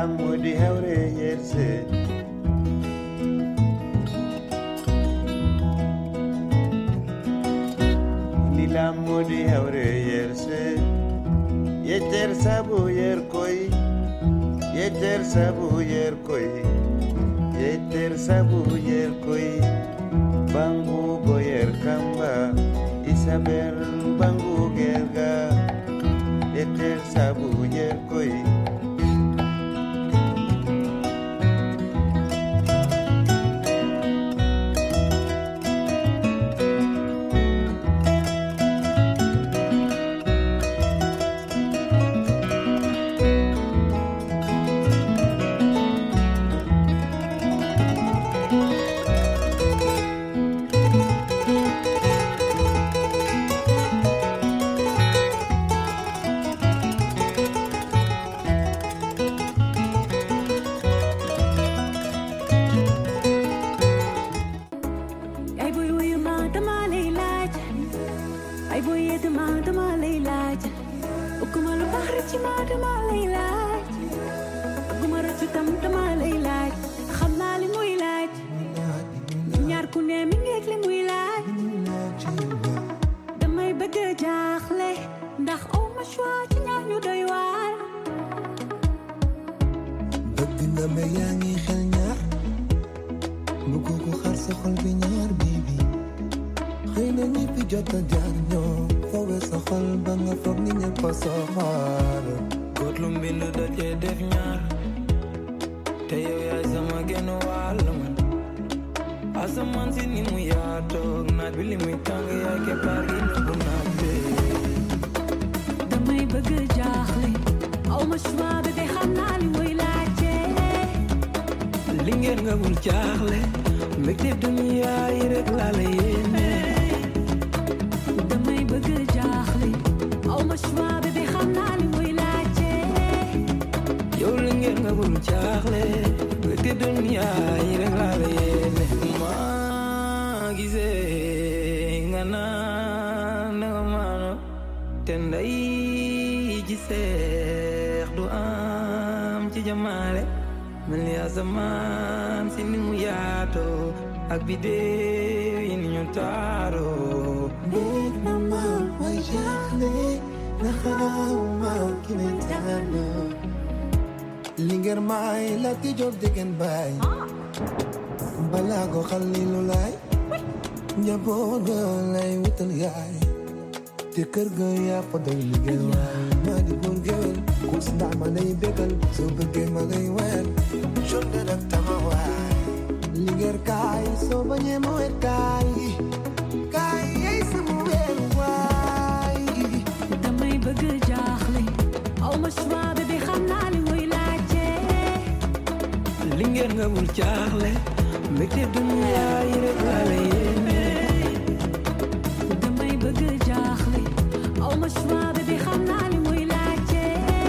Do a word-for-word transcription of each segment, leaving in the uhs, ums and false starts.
modi hawre yerse lila modi hawre yerse yeter sabu yer koy yeter sabu yer koy yeter sabu yer koy bangu goyer kamba Isabel bangu gerga yeter sabu yer koy Linger mai lati job degen bay balago khalilu lay nyaboga lay wutal yaay te kër ga ya fa doy linger ma di bol gel kus na ma lay begal so bëgge ma lay wel jonne nak tama waay linger kay so bañe mo et kay kay ay sama wel waay damay bëgg jaaxle aw ma choix bébé xam naa li muy laajte linger nga bul jaaxle mbégte dunya yi rek laa la yéene damay bëgg jaaxle aw ma choix bébé xam naa li muy laajte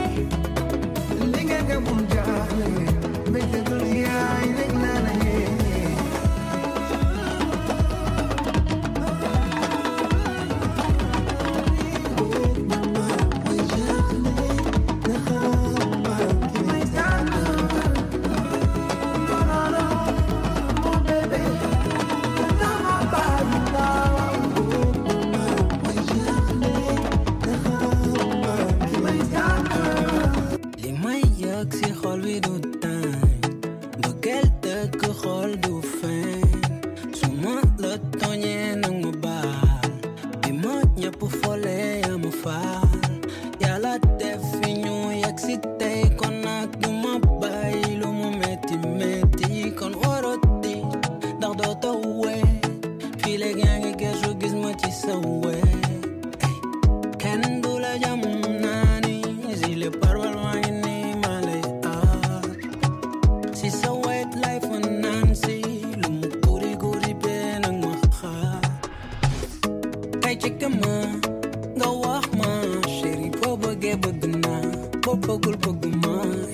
linger nga bul jaaxle mbégte dunya yi rek laa la yéene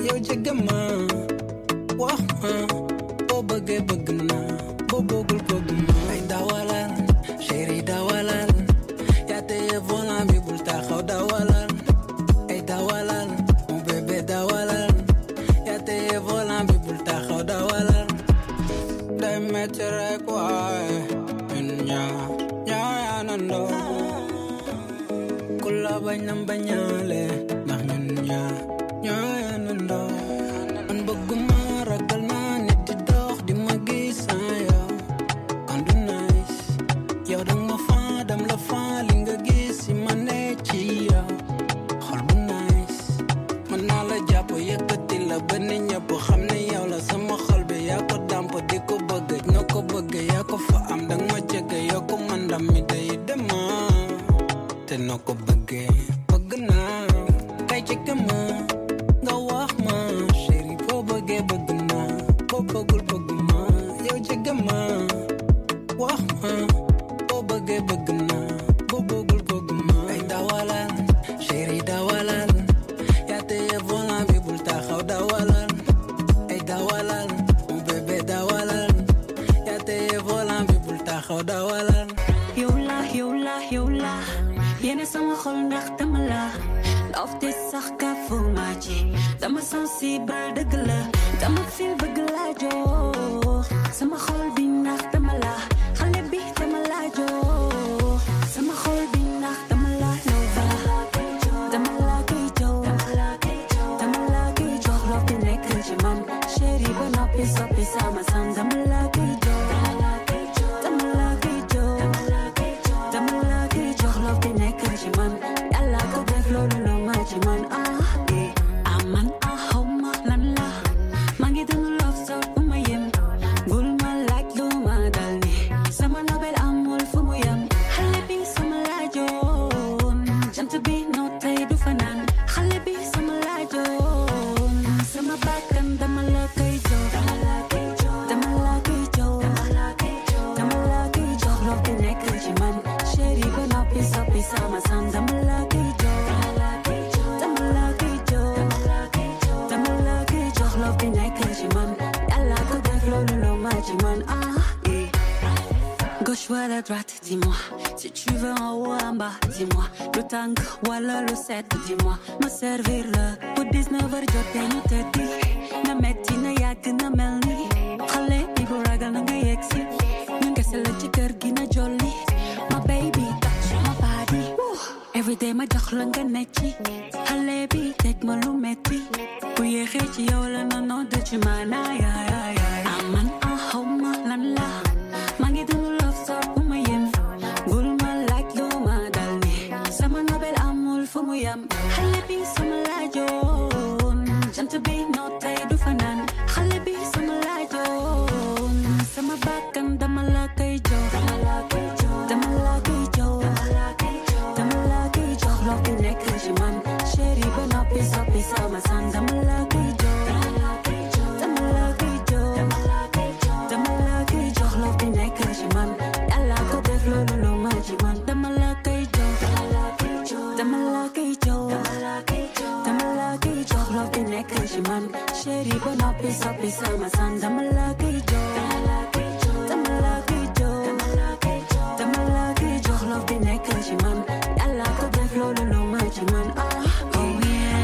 Bëgg bëgg naa bo bëggul bëgg rek waay ñun ñaar ñoo yaanandoo ku la bañ nam bañaale ndax ñun ñaar ñoo yaanandoo man bëgguma ragal naa nit di dox di ma gis saa yow kon du nice yow dang ma faa dam la faa li nga gis si ma ne ci yow xol bu nice man naa la jàpp yëkkati la ba ne ñëpp xam ne yow la sama xol bi yaa ko damp di ko bëgg noo ko bëgg yaa ko fa am dang ma jege yoo ko man ndam mi day dema te noo ko bëggee bëgg naa kay jege ma nga wax ma chéri boo bëggee bëgg naa boo bëggul bëgg ma yow jege ma wax ma boo bëggee bëgg naa boo bëggul bëgg ma ay dawalal chéri dawalal yaa teye volant bi bul taxaw dawalal ay dawalal mon bébé dawalal yaa teye volant bi bul taxaw dawalal yow la yow la yow la yéene sama xol ndax dama la love te sax ka fu ma ci dama sensible dëgg la dama feel bëgg la jox sama xol bi ndax dama la xale bi dama la jox sama xol bi ndax dama la lova dama la koy jox dama la koy jox love bi nekk ci man chéri ba noppi soppi sama sam dama la koy jox dama la koy jox dama la koy jox love bi nekk ci man yàlla ko def loolu lo ma ci man ah ah man ah xaw ma lan la maa ngi dund love so bu ma yem bul ma laaj lu ma dal ni sama nobel amul fu mu yem xale bi sama laajoon jant bi noo tey du fanaan xale bi sama laajoon sama bakkan dama la koy jox dama la koy jox dama la koy jox love bi nekk ci man chéri ba noppi soppi sama sam dama la koy jox dama la koy jox dama la koy jox love bi nekk ci man yàlla ko def loolu lo ma ci man ah gauche wala droite dis-moi si tu veux en haut en bas dis-moi le tàng wala le set dis-moi ma servir la bu dix-neuf heures jotee ñu tëddi na metti na yàgg na mel ni xale bi bu ragal na nga yegg si ñun kese la ci kër gi na jolli ma baby touch my body everyday ma jox la nga nekk ci xale bi teg ma lu metti bu yéexee ci yow la nono de ci man ay ay ay ah man ah xaw ma lan la maa ngi dund love so bu ma yem bul ma laaj lu ma dal ni sama nobel amul fu mu yem xale bi sama laajoon jant bi noo tey du fanaan xale bi sama laajoon sama bakkan dama la koy jox dama la koy jox dama la koy jox dama la koy jox love bi nekk ci man chéri ba noppi soppi sama sam dama la koy jox dama la koy jox dama la koy jox love bi nekk ci man yàlla ko def loolu lo ma ci man dama la koy jox dama la koy jox dama la koy jox love bi nekk ci man chéri ba noppi soppi sama sam dama la koy jox dama la koy jox dama la koy jox love bi nekk ci man yàlla ko def loolu lo ma ci man ah oh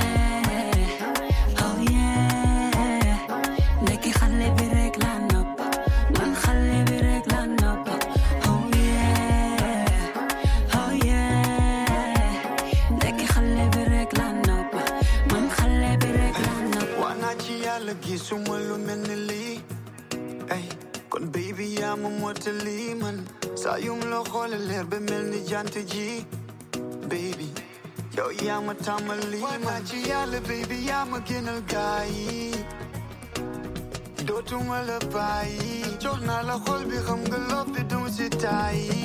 yeah oh yeah ndekki xale bi rek la nopp man xale bi rek la nopp oh yeah oh yeah ndekki xale bi rek la nopp man xale bi rek la nopp Wana ci yàlla gisuma lu mel ni lii ay kon baby yaa ma mottali man saa yum la xoole leer ba mel ni jant ji baby yow yaa ma tàmmali wana ci yàlla baby yaa ma gënal gaay yi dootuma la bàyyi jox naa la xol bi xam nga love bi dum si tàyyi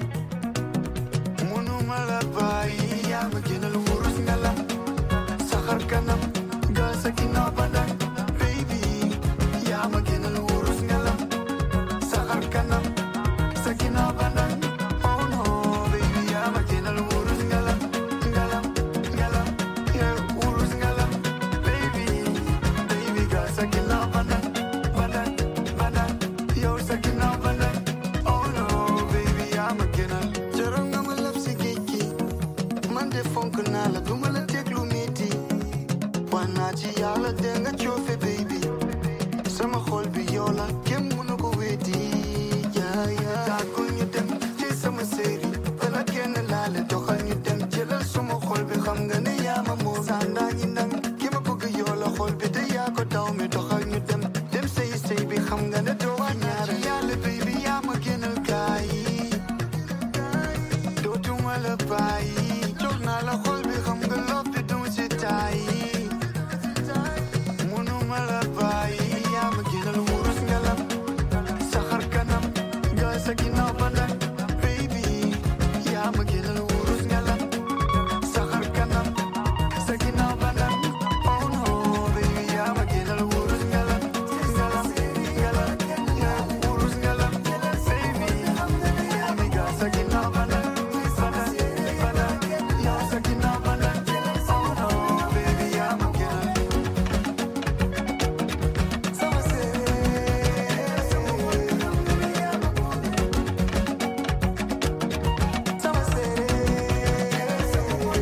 munuma la bàyyi yaa ma gënal wurus nga la saxar kanam gal sa ginnaaw badan baby yaa ma gënal wurus nga la saxar kanam sa ginnaaw badan oh no baby yaa ma gënal wurus nga la ngalam ngalam yeah wurus nga la baby baby gal sa ginnaaw badan badan badan yow sa ginnaaw badan oh no baby yaa ma gënal jaral nga ma lab si géej gi man de fonk naa la duma la teg lu metti wana ci yàlla de nga coofe baby sama xol bi yow la kenn mënu ko weddi la bàyyi jox naa la xol bi xam nga love bi duma ci tàyyi mënuma la bàyyi yaa ma gënal wurus ngalam sa xar kanam nga sa ginnaaw ba nag baby yaa ma gënal wurus ngalam sa xar kanam sa ginnaaw ba nag oh no baby yaa ma gënal wurus ngalam ngalam ngalam yaa wurus ngalam baby yaa mi ga sa ginnaaw ba nag ba nag ba nag yaa sa ginnaaw ba nag oh no baby yaa ma gënal sama séeréer sama wóor sama séeréer sama wóor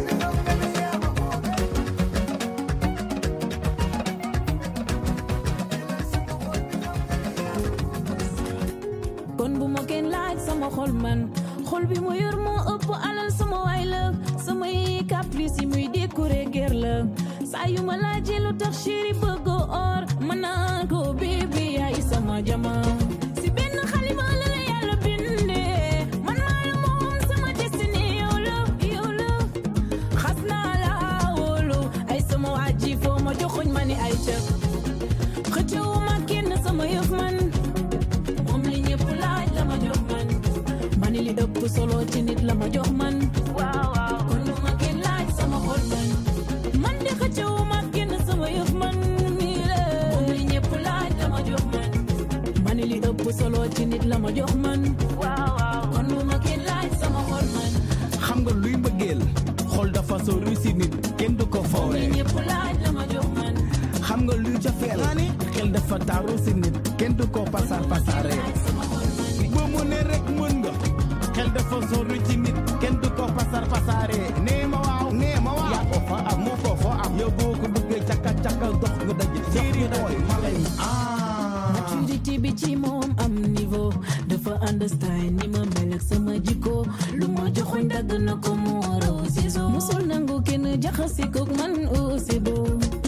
kon bu ma kenn laaj sama xol man xol bi mu yor moo ëpp alal sama waay la samay caprice yi muy décorer guerre la saa yu ma laajee lu tax chéri bëgg or ma naan ko bébé yaay sama jama si benn xalima la la yàlla bindee man maa la moom sama destiny yow la yow la xas naa la wóolu ay sama waaji foo ma joxoñ ma ni ay cëp xëccewu ma kenn sama yëf man moom li ñëpp laaj la ma jox man mani li ëpp solo ci nit la ma jox man waaw waaw kon lu ma kenn laaj sama xol man man di xëccewu ma kenn sama yëf man nii la moom li ñëpp laaj la ma jox man mani li ëpp solo ci nit la ma jox man waaw waaw kon lu ma kenn laaj sama xol man xam nga luy mbëggeel xol dafa sori si nit kenn du ko moom li foowee ñëpp laaj la ma jox man xam nga luy jafeel xel dafa taaru si nit kenn du ko pasar pasare boo mu ne rek mën nga xel dafa sori ci nit kenn du ko pasar pasare nee ma waaw nee ma waaw yaa ko fa am moo ko fa am yow boo ko bëggee caka caka dox nga daje séeri booy ma lay ah maturité bi ci moom am niveau dafa understand ni ma mel ak sama jikko lu ma joxoñ dagg na ko mu waroo ciseau musul nangu kenn jaxase kook man oh c'est beau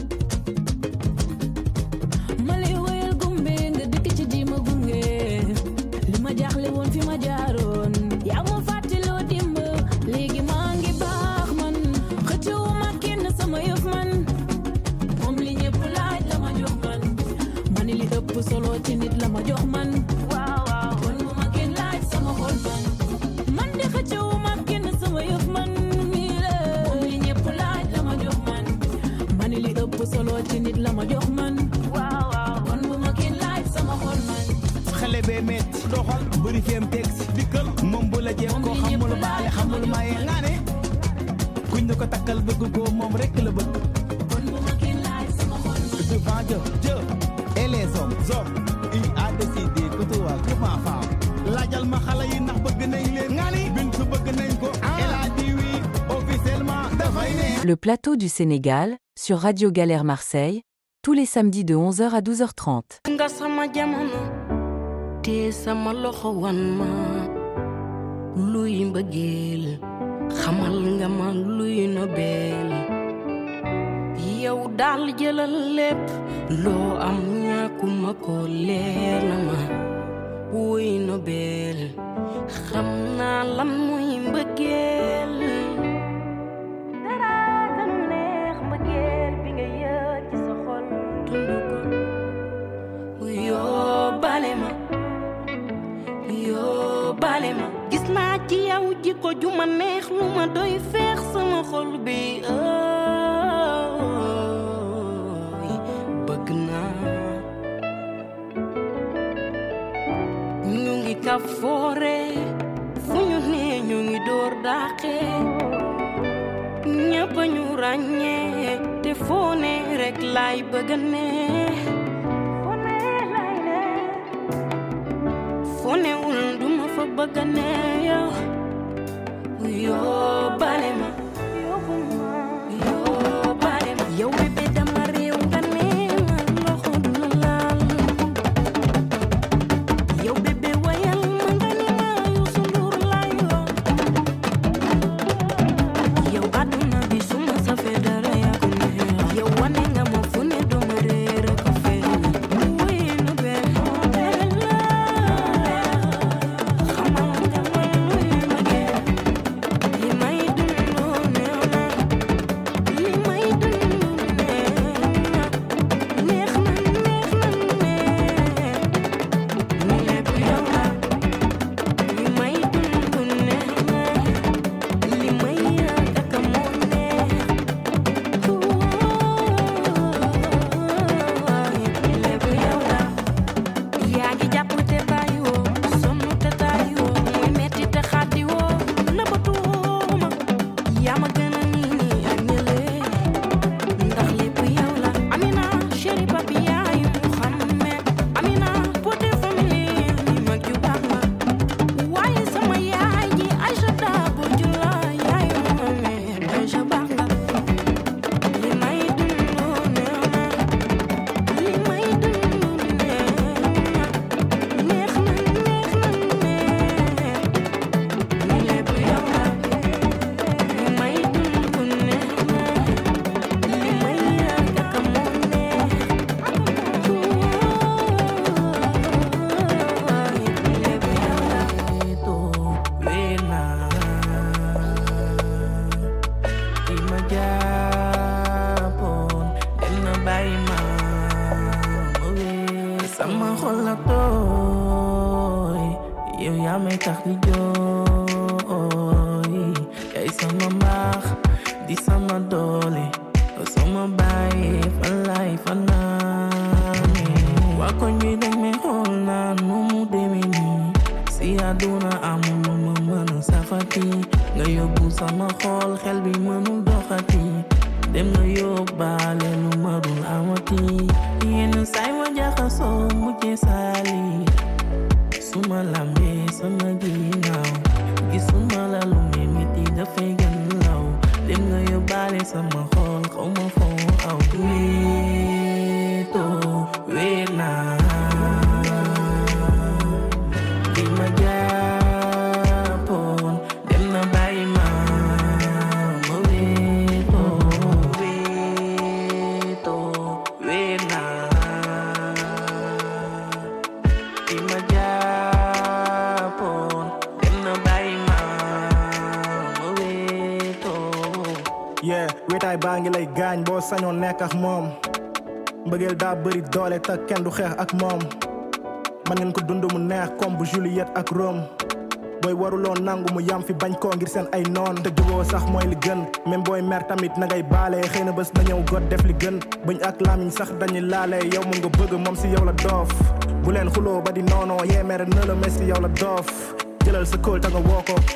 ma lay woyal gumbe nga dëkk ci di ma gunge li ma jaaxle woon fi ma jaaroon yaa ma fàttaloo dimb léegi maa ngi baax man xëccewu ma kenn sama yëf man moom li ñëpp laaj la ma jox man mani li ëpp solo ci nit la ma jox man waaw waaw kon bu ma kenn laaj sama xol man man di xëccewu ma kenn sama yëf man nii la moom li ñëpp laaj la ma jox man mani li ëpp solo ci nit la ma jox man waaw waaw kon bu ma kenn laaj sama xol man xale bee metti doxal bëri feem teg si dikkal moom bu la jeex ko xamul baale xamul maye nga ne kuñ na ko takkal bëgg ko moom rek la bëgg kon bu ma kenn laaj sama xol man devant Dieu Dieu et les hommes hommes il a décidé que toi que ma femme laajal ma xale yi ndax bëgg nañ leen nga ni bintu bëgg nañ ko elle a dit oui officiellement dafay ne Le plateau du Sénégal, sur Radio Galère Marseille, tous les samedis de onze heures à douze heures trente. nga sama jamono te sama loxo wan ma luy mbëggeel xamal nga ma luy nobel yow daal jëlal lépp loo am ñàkkuma ko leer na ma wuy nobel xam naa lan muy mbëggeel dara gënu neex mbëggeel bi nga yëg ci sa xol dund ko yoo bale ma yoo bale ma gis naa ci yow jikko ju ma neex lu ma doy feex sama xol bi ooy bëgg naa ñu ngi ka foore fu ñu nee ñu ngi door daaxe ñëpp ñu ràññee te foo ne rek laay bëgg ne foo ne laay ne foo newul duma fa bëgg ne yow yoo bale ma yoo bale ma yow bébé dama réew nga ne ma loxo du la laal yow bébé wayal ma nga ne ma Youssou Ndour laay yoo yow àdduna bi suma safee dara yaa ko neex yow wane nga ma fu ne duma réer ko feeñ wuy nu benn xamal nga ma luy mbëggeel li may yow yaa may tax di jooy yaay sama mbaax di sama doole sama bàyyi fan laay fanaane waa koñ bi dañ may xool naan nu mu demee nii si àdduna amul lu ma mën a safati nga yóbbu sama xool xel bi mënul doxati dem nga yóbbaale lu ma dul amati yenn saay ma jaxasoo mujjee saali suma lambee sama ginnaaw gisuma la lu may metti dafay gën law dem nga yóbbaale sama xool xaw ma foo aw wéeto wéet naa ki ma jàppoon dem na bàyyi ma ma wéeto wéeto wéet naa ki ma jàppoon dem na bàyyi ma ma wéeto. yeah wéetaay baa ngi lay gaañ boo sañoon nekk ak moom mbëggeel daa bëri doole te kenn du xeex ak moom man ngeen ko dund mu neex comme bu Juliette ak Rome booy waruloo nangu mu yam fi bañ koo ngir seen ay noon te juboo sax mooy li gën même booy mer tamit na ngay baale xëy na bés na ñëw god def li gën bëñ ak lamiñ sax dañuy laale yow mu nga bëgg moom si yow la doof bu leen xuloo ba di noonoo yee mere na la mes si yow la doof jëlal sa kóol ta nga woo ko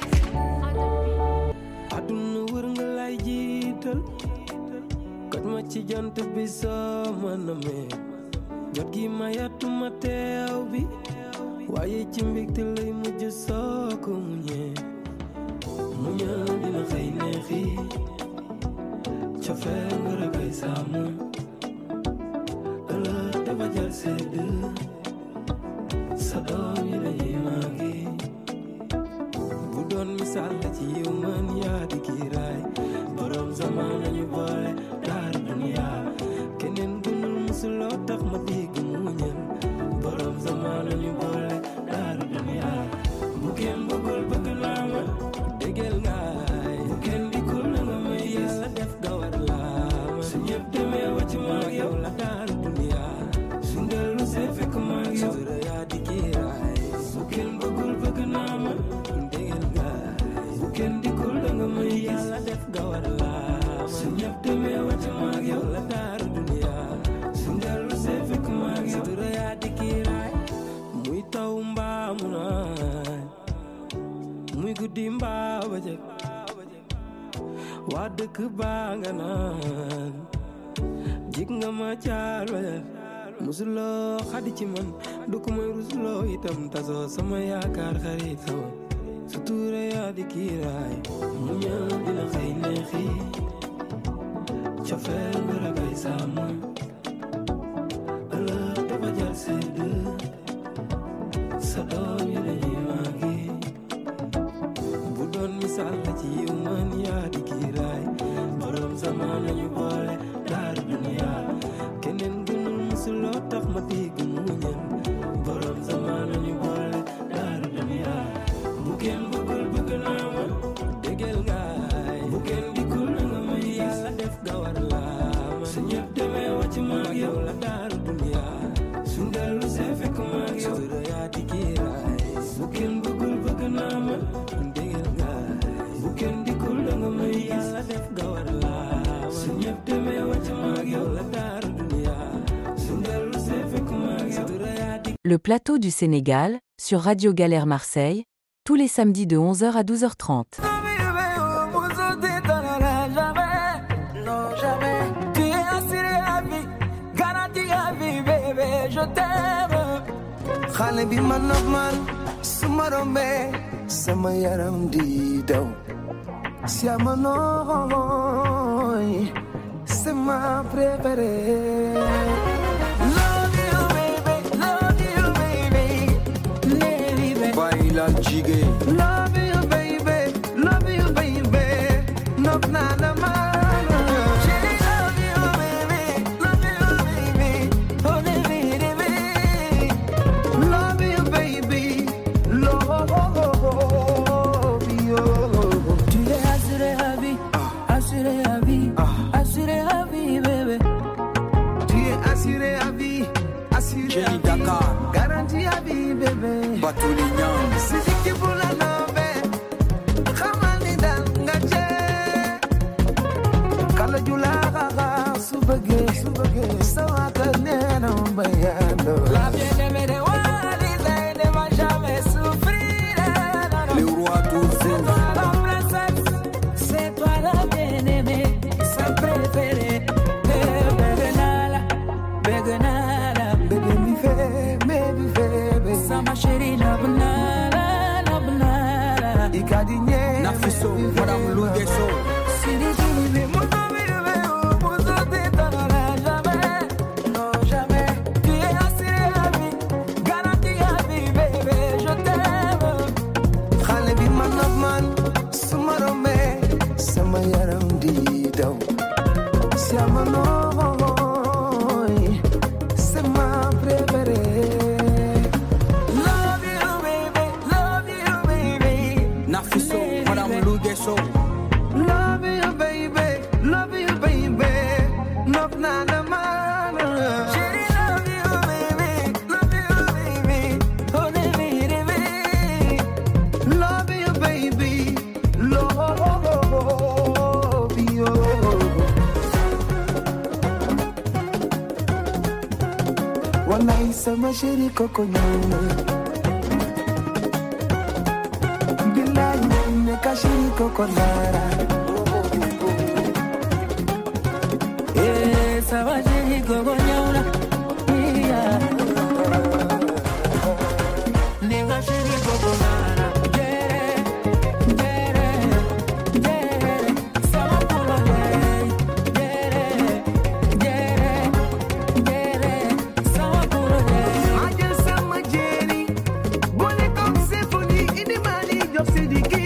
aduna wër nga lay jiital kat ma ci jant bi sama namee jot gi ma yàttuma teew bi waaye ci mbégte lay mujj soo ko muñee muñal dina xëy neexi cofeel nga rëgay sàmm ëllëg dafa jar sedd sa doom yi dañuy màggi bu doon misaal la ci yow man yaa di kiiraay borom zaman nañu boole daar dunya keneen gënul musuloo tax ma dégg muñal borom zaman nañu boole daar dunya bu kenn bëggul bëgg naa ma dégel ngaay bu kenn dikkul na nga may yàlla def ga war laa ma su ñëpp demee wàcc maag yow la daar dunya su ndellu see fekk maag yow sura yaa di kiiraay bu kenn bëggul bëgg naa ma dégel ngaay bu kenn dikkul na nga may yàlla def ga war laa ma su ñëpp demee wàcc maag yow la daar dunya su ndellu see fekk maag yow sura yaa di kiiraay muy taw mbaa mu naay muy guddi mbaa bëccëg waa dëkk baa nga naan jig nga ma caal wajal musuloo xadi ci man du ko may rusuloo itam tasoo sama yaakaar xarit sama su tuure yaa di kiiraay mu ñëw dina xëy neexi cofeel nga ragay sàmm ëllëg dafa jar sedd sa doom yi dañuy màggi bu doon misaal la ci yow man yaa di kiiraay borom zaman nañu boole daar dunya keneen gënul musuloo tax ma dégg muñal borom zaman nañu boole daar dunya bu kenn bëggul bëgg naa ma dégel ngaay bu kenn dikkul na nga may yàlla def ga war laa ma su ñëpp demee wàcc maag yow la daar dunya su ndellu see fekk maag yow sura yaa di kiiraay bu kenn bëggul bëgg naa ma dégel ngaay bu kenn dikkul na nga may yàlla def ga war laa ma su ñëpp demee wàcc maag yow la daar dunya su ndellu see fekk maag yow sura yaa di. Le plateau du Sénégal, sur Radio Galère Marseille, tous les samedis de onze heures à douze heures trente. Je t'aime xale bi man ak man suma rombee sama yaram di daw si ama nooy c'est ma préférée. Love you baby, love you baby, baby Baila jigé. Love you baby, love you baby, nok na na man. Jenny Dakar, garantie à vie bébé. Batoulignan, Si Ikadinye Nafiso, Madame Lougesso. Sidi Sidi Mozo Vive Mozo Titana jamais Non jamais Tu es assuré à vie Garanti à vie bébé je t'aime Khale bi man of man Suma rombe Sama yaram di daw Siama noy C'est ma préférée Nafiso, Madame Lougesso. Love you, baby. Love you, baby. Love na na man. Chérie, love you, baby. Love you, baby. Oh, baby, baby. Love you, baby. Love you. Wallahi sama chérie Coco Nyama. Kashiri kokonara Eh, sabajiri kokonyaura Yeah Ninga shiri kokonara Jere, jere, jere Sama polo jere Jere, jere, jere Sama polo jere Maja sama jeri Bole kom symphony Ini mali job sidiki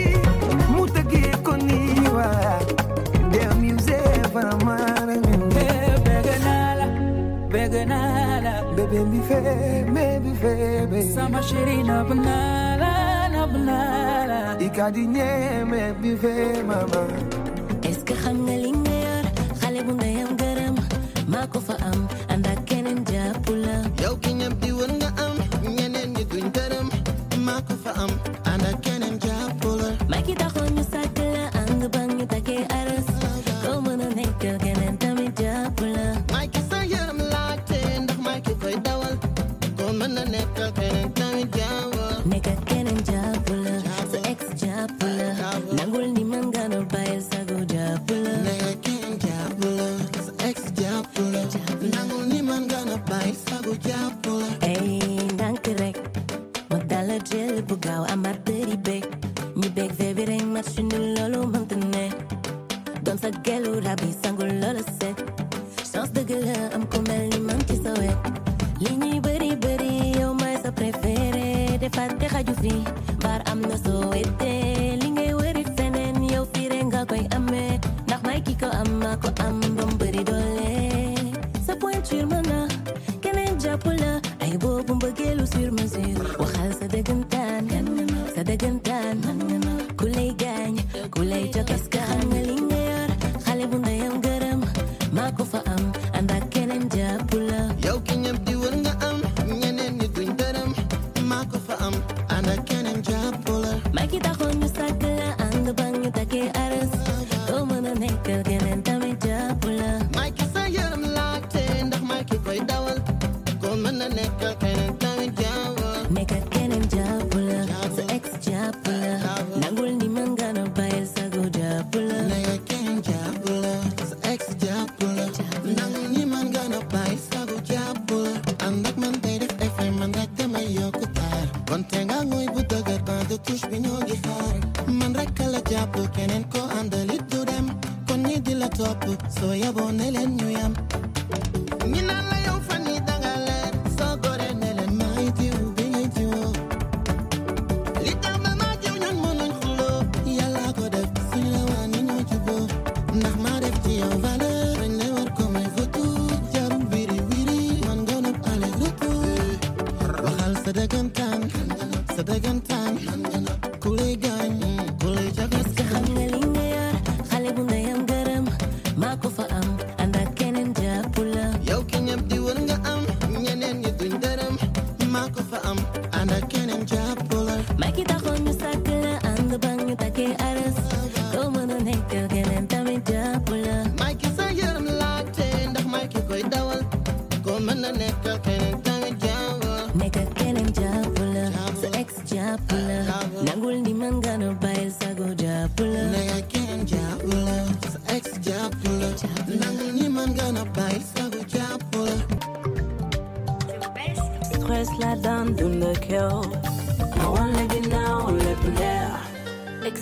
their music for a man Beganala, beganala Baby me fe, baby fe, baby Sama shirina banala, na banala Ikadinye me bi fe mama Est-ce que xam nga li nga yor xale bu ndeyam gërëm maa ko fa am ànd ak keneen jàpp la yow ki ñam di wër nga am ñeneen ñi duñ gërëm maa ko fa am ànd ak keneen jàpp la maa ki taxoon ñu sàkk la ànd ba ñu takkee aras koo mën a nekkal keneen tamit jàpp la maa ki sa yaram laajte ndax maa ki koy dawal koo mën a nekkal keneen tamit jàppal nekk ak keneen jàpp la sa ex jàpp la nangul ni man nga no bàyyil sago jàpp la nekk ak keneen jàpp la sa ex jàpp la nangul ni man nga no bàyyil sago jàpp la ey ndànk rek ma dala jël bu gaaw amaat bëri bég ñu bég fee bi rek mat suñu loolu mënta ne doon sa gelu rabi sangul loola set chance dëgg la am ko mel ni man ci sa wet li ñuy bëri bëri yow may sa préféré defaat te xaju fi mbaar am na soo wete li ngay wëri feneen yow fii rek nga koy amee ndax may ki ko am maa ko am ba mu bëri doole sa pointure mën na keneen jàpp la ay boobu mbëggeelu sur mesure waxal sa dëggantaan sa dëggantaan ku lay gaañ ku lay jox est-ce que xam nga li nga yor xale bu ndeyam gërëm maa ko fa am ànd ak keneen jàpp la yow ki ñam di wër nga am ñeneen ñi duñ gërëm maa ko fa am ànd ak keneen jàpp la maa ki taxoon ñu sàkk la ànd ba ñu takkee aras doo mën a nekkal keneen tamit jàpp la maa ki sa yaram laajte ndax maa ki koy dawal koo mën a nekkal keneen tamit jàppal nekk ak keneen jàpp la sa ex jàpp la nangul ni man nga no bàyyil sago jàpp la nekk ak keneen jàpp la sa ex jàpp la nangul ni man nga no bàyyil sago jàpp la ànd ak man day def effet man rek damay yokku taar kon te nga ngoy bu dëgër ban de touche bi ñoo ngi xaar man rek la jàpp keneen ko àndalit du dem kon ñi di la topp soo yaboo ne leen ñu yam ñi naan la yow fan yi danga leer soo gore ne leen maay diw bi ngay diwoo li tax ma maa jiw ñun mënuñ xuloo yàlla ko def suñ la waa ni ñoo juboo ndax maa def ci yow valeur dañ lay war ko may retour jarul wiri wiri man nga nopp ale retour waxal sa dëggantaan sa dëggantaan ku lay gaañ ku lay jagas est-ce que xam nga li nga yor xale bu ndeyam gërëm maa ko fa am ànd ak keneen jàpp la yow ki ñëpp di wër nga am ñeneen ñi duñ dërëm maa ko fa am ànd ak keneen jàpp la maa ki taxoon ñu sàkk la ànd ba ñu takkee aras doo mën a nekkal keneen tamit jàpp la maa ki sa yaram laajte ndax maa ki koy dawal koo mën a nekkal keneen tamit jàppal nekk ak keneen jàpp la sa ex jàpp la nangul ni man nga no bàyyil sago jàpp la nekk ak keneen jàpp la sa ex jàpp la nangul ni man nga no bàyyil sago jàpp la Stress la daan dund ak yow ma wan la ginnaaw lépp leer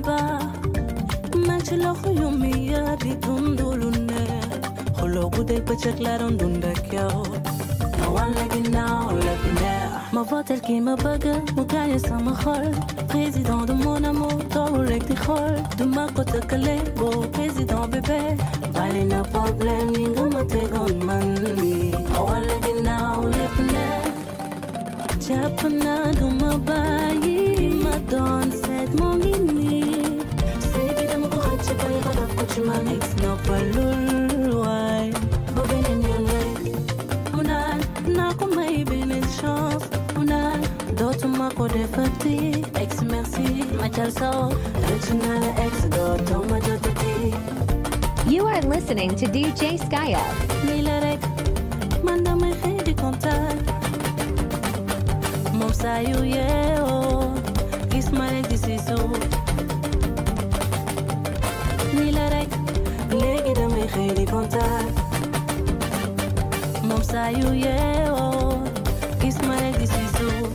ba man ci loxo yu mi yaa di dundu lu neex xoloo guddeeg bëccëg laa doon dund ak yow ma wan la ginnaaw lépp neex ma votel ki ma bëgg mu gaañe sama xol président de mon amour toogul rek di xool du ma ko tëkkale boo président bébé bàyyi na problème yi nga ma tegoon man mi ma wan la ginnaaw lépp neex jàpp naa du ma bàyyi ma doon seet moo ngi nii sëy bi dama ko xëcc bàyyi ko daf ko ci ma mix noppalul waay ba beneen yoon rek mu naan naa ko may beneen chance mu naan dootuma ko defati ex merci ma cal saw rëcc naa la ex dootuma jotati. You are listening to D J Skya. nii la rek man damay xëy di kontaan moom saa yu yeewoo gis ma rek di si suuf nii la rek léegi damay xëy di kontaan moom saa yu yeewoo gis ma rek di si suuf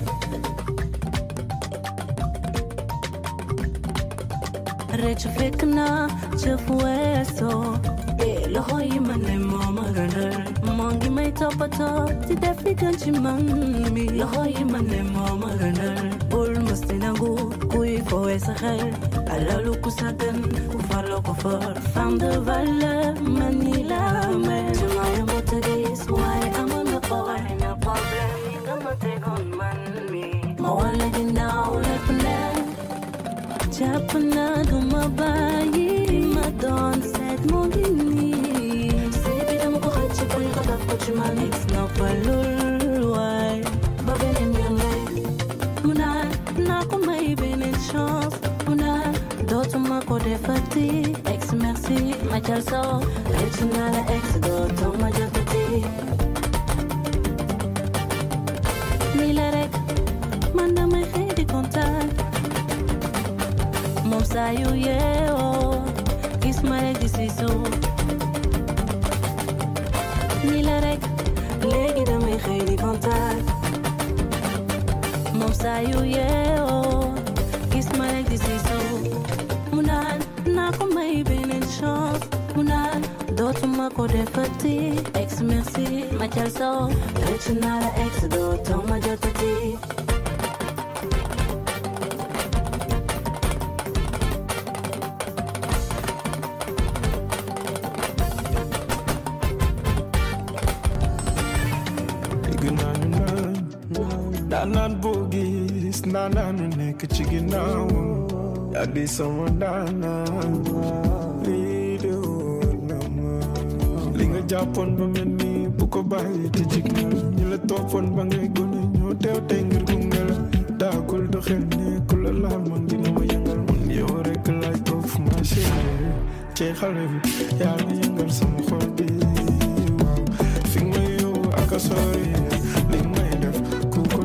rëcc fekk naa jëf weesoo eh loxo yi ma ne moo ma gënal moo ngi may toppatoo di def li gën ci man mi loxo yi ma ne moo ma gënal bul mës di nangu kuy foowe sa xel alalu ku sàggan ku farloo ko for femme de valeur man ni la mel ci ma yomb te gis waaye amoon na problème yi nga ma tegoon man mi ma wala ginnaaw lépp neex jàpp naa du ma bàyyi ma doon seet moo ngi nii sëy bi dama ko xëcc bàyyi ko daf ko ci ma mix noppalul waay ba beneen yoon rek mu naan naa ko may beneen chance mu naan dootuma ko defati ex merci ma cal saw rëcc naa la ex dootuma jotati nii la rek man damay xëy di kontaan moom saa yu yeewoo gis ma rek di si suuf nii la rek léegi damay xëy di kontaan moom saa yu yeewoo gis ma rek di si suuf mu naan naa ko may beneen chance mu naan dootuma ko defati ex merci ma cal saw rëcc naa la ex dootuma jotati. Naan boo gis naanaanu nekk ci ginnaawam yaa di sama daanaan lii de wóor na ma li nga jàppoon ba mel ni bu ko bàyyi te jig na la ñi la toppoon ba ngay gone ñoo teew tey ngir gunge la daakul doxel ne ku la laal man dina ma yëngal man yow rek laay toog fu ma chérie ci xale bi yaa ma yëngal sama xol bi waaw fi nga yow ak a sori li may def ku ko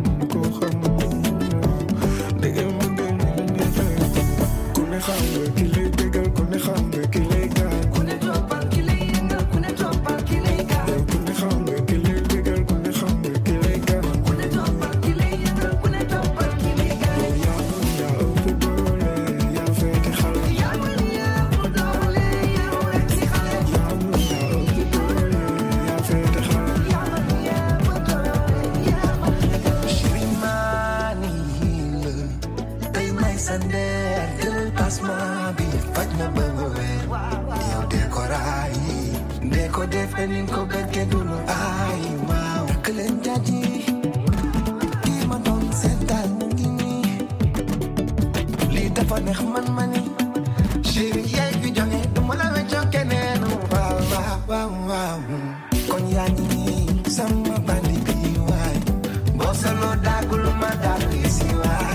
xam nga ki lay bégal ku ne xam nga ki lay gaañ ku ne toppal ki lay yëngal ku ne toppal ki lay gaañ ku ne xam nga ki lay bégal ku ne xam nga ki lay gaañ ku ne toppal ki lay yëngal ku ne toppal ki lay gaañ yaa mën yaa ëpp doole yaa féete xale yaa mën yaa ëpp doole yaa wekk si xale yaa mën yaa ëpp doole yaa féete xale yaa mën yaa ëpp doole yaa mën Chirimani la tey may sande asma bi faj na ba nga wér yow de ko raay de ko def ni ko bëgge du lu ay waaw takk leen jaaji kii ma doon seetal mu ngi nii lii dafa neex man mani chéri yaay fi joxe du ma la weccoo keneen waaw waaw waaw waaw kon yaa ngi nii sama bandi bi waay boo saloo daagul ma daal si waay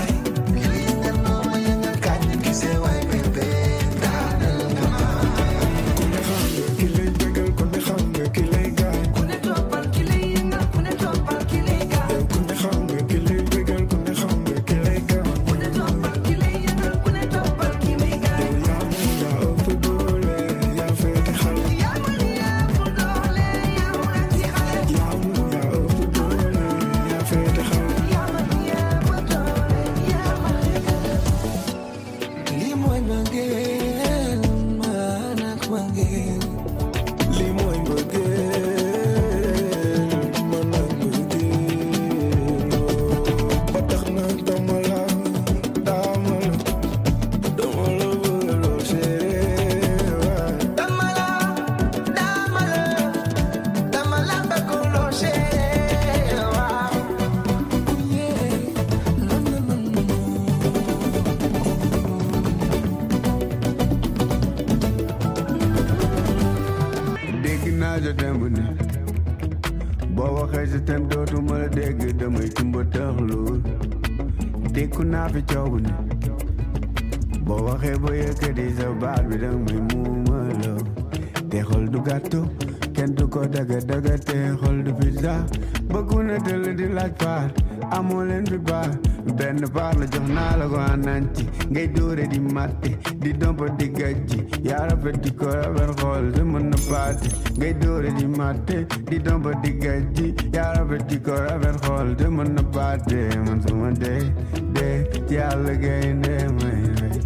démb ni boo waxee sa tem dootuma la dégg damay tumba tëxlu dékku naa fi coow ni boo waxee ba yëkkati sa baat bi dang may muumaloo te xol du gàttu kenn du ko daga daga te xol du pizza bëggu na tëll di laaj paar amoo leen fi baar benn paar la jox naa la ko ananti ngay dóore di matte di dompa di gajji yaa rafet di ko rafet xool te mën na paate ngay dóore di matte di dompa di gajji yaa rafet di ko rafet xool te mën na paate man suma dee dee yàlla gaynde may rey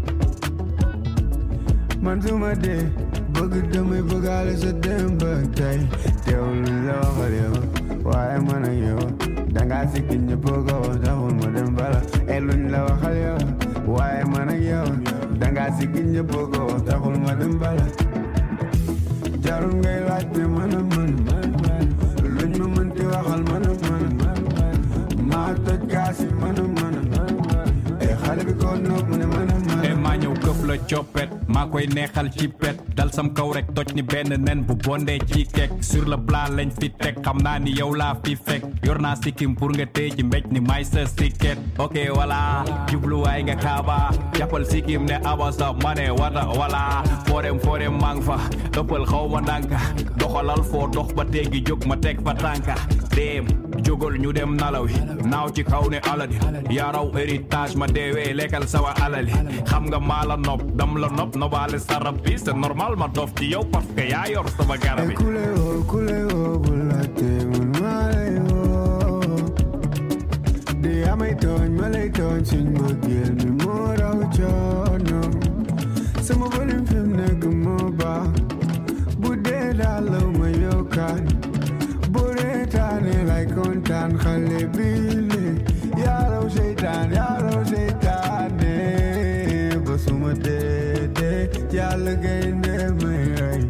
man suma dee bëgg damay bëggaale sa démb ak tey teewul la waxal yow waaye man ak yow danga sikki ñëpp ko taxul ma dem bala e luñ la waxal yow waaye man ak yow danga sikki ñëpp ko taxul ma dem bala jarul ngay laaj ne man a man luñ ma mënti waxal man a man maa toj kaasi man a man e xale bi ko nopp ne man a man e maa ñëw këf la coppet maa koy neexal ci pet dal sam kaw rek toj ni benn nen bu bondee ci kek sur le plat lañ fi teg xam naa ni yow laa fi fekk yor naa sikkim pour nga tey ji mbéj ni may sa sikket ok voilà jubluwaay nga kaaba jàppal sikkim ne abasa ma ne wata voilà foorem foorem maa ngi fa ëppal xaw ma ndànka doxalal foo dox ba teggi jóg ma teg fa tànka dem jógal ñu dem nalawi naaw ci kaw ne aladi yaaraw héritage ma deewee lekkal sawa alali xam nga maa la nopp dam la nopp nobaale sarab bi c'est normal ma dof ci yow parce que yaa yor sama garab bi kule woo kule woo bu la tee man maa lay woo di amay tooñ ma lay tooñ suñ mbëggeel mi moo raw coono sama volume fi mu nekk moo baax bu dee daal law ma yokkaan bu reetaane lay kontaan xale bi li yaa raw seytaan yaa raw seytaane ba suma dee dee yàlla gaynde may rey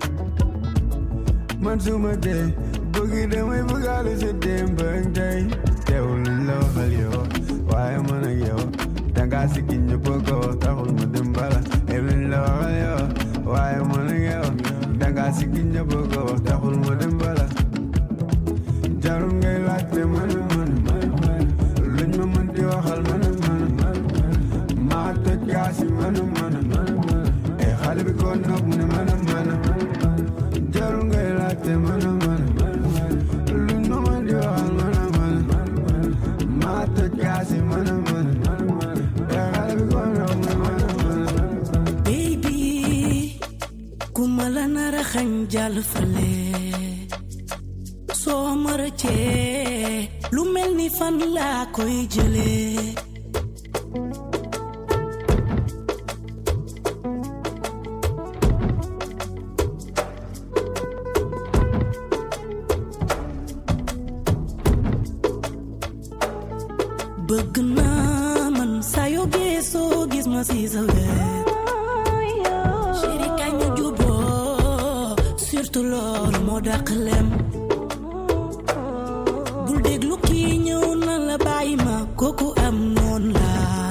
man suma dee bëgg damay bëggaale sa démb ak tey teewul luñ la waxal yow waaye man ak yow danga sikki ñëpp ko taxul ma dem bala e luñ la waxal yow waaye man ak yow danga sikki ñëpp ko taxul ma dem bala jarul ngay laaj ne man man luñ ma mënti waxal man man maa toj kaasi man man e xale bi ko nopp mu ne man man jarul ngay laaj ne man man luñ ma mënti waxal man man maa toj kaasi man man e xale bi ko nopp mu ne man man baby ku ma la nara xañ jàll fale soo ma rëccee lu mel ni fan laa koy jëlee bëgg naa man saa yoo gisoo gis ma si sa wet chéri kañ ñu juboo surtout loolu moo dàq lem bul déglu kii ñëw na la bàyyi ma kooku am noon la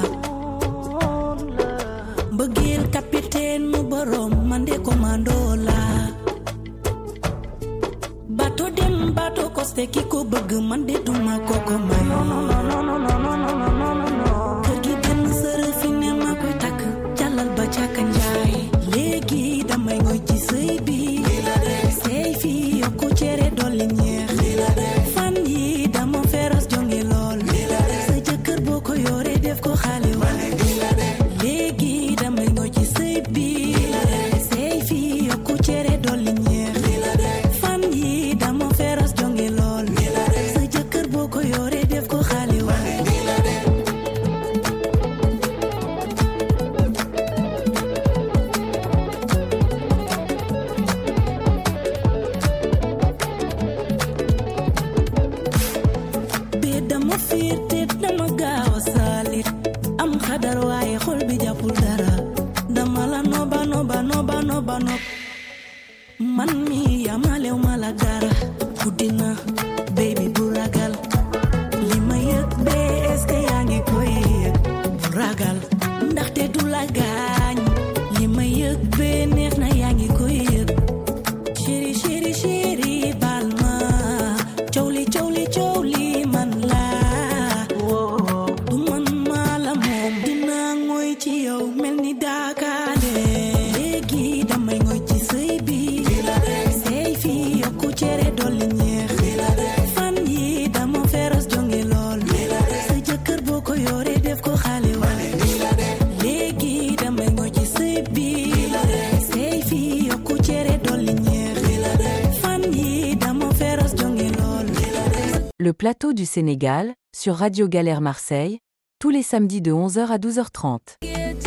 mbëggeel capitaine mu borom man de commando la bato dem bato koste ki ko bëgg man de duma koko may kër gi benn sërë fi ne ma koy takk jàllal ba càkka njaay léegi damay ngoy ci sëy bi sëy fi yokku cere dolli ñeex fan yi dama feros jonge lool sa jëkkër boo ko yore def ko xale wale léegi damay ngoy ci sëy bi sëy fi yokku cere dolli ñeex fan yi dama feros jonge lool sa jëkkër boo ko yore def ko xale wale bee dama fiir te dama gaaw a saalit am xadar waaye xol bi jàppul dara dama la noba noba noba noba nob man mi yamalew ma la dara guddina baby bu ragal li ma yëg bee est-ce que yaa ngi koy yëg bu ragal ndaxte du la gaañ li ma yëg bee neex na yaa ngi koy yëg chéri chéri chéri ngoy ci yow mel ni daakaande léegi damay ngoy ci sëy bi sëy fi yokku cere dolli ñeex fan yi dama feros jonge lool sa jëkkër boo ko yore def ko xale wale léegi damay ngoy ci sëy bi sëy fi yokku cere dolli ñeex fan yi dama feros jonge lool. Le plateau du Sénégal, sur Radio Galère Marseille, tous les samedis de onze heures à douze heures trente.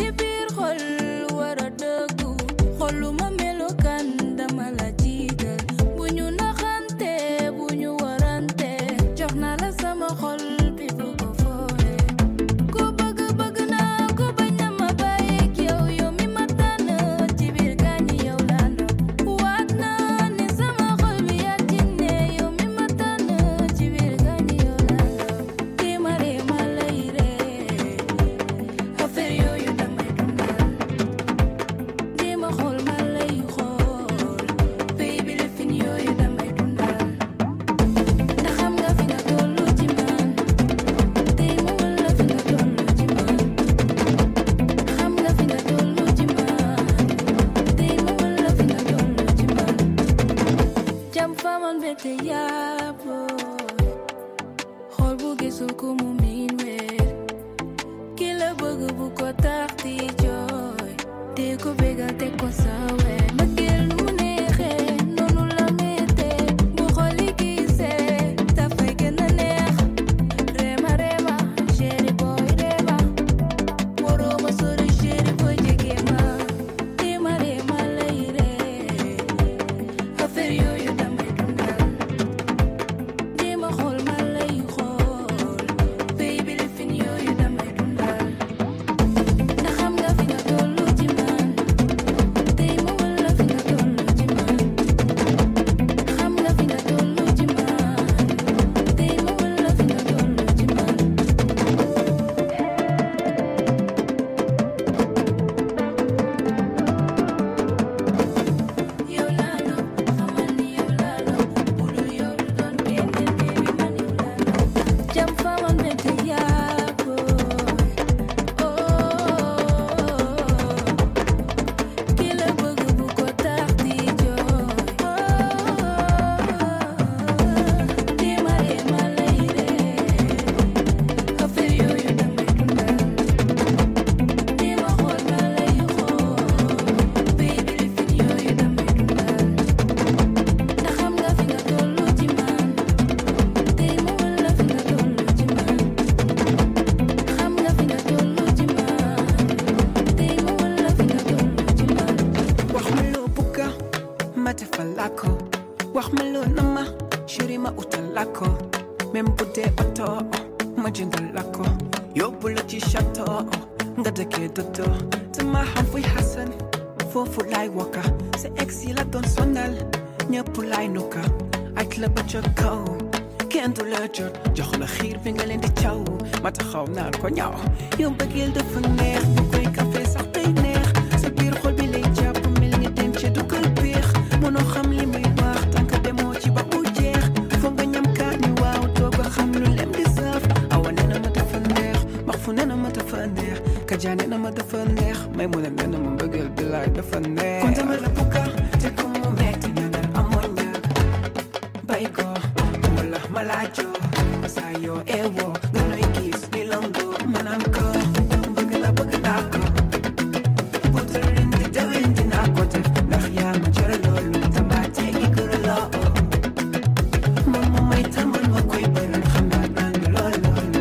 Yow bëggeel dafa neex bu koy café sax day neex sa biir xol bi lay jàpp mel ni dem ci dugal biix mënoo xam li muy wax tànk demoo ci ba mu jeex foog nga ñam kaani waaw doog a xam lu lem di saf awa nee na ma dafa neex max fu nee na ma dafa neex kajaa nee na ma dafa neex may mu ne nee na ma bëggeel bi laay dafa neex kon dama la bukka te ko mu metti na dal amoon ñaag bay ko wala ma laajoo sa yoo eewoo nga nuy gis ni longo manam ko bëgg la bëgg naa ko bu tërin di dawin dinaa ko def ndax yaa ma jëre loolu tamaate gi kër la moom ma may tàmbal ma koy bëral xam naa naan lool lool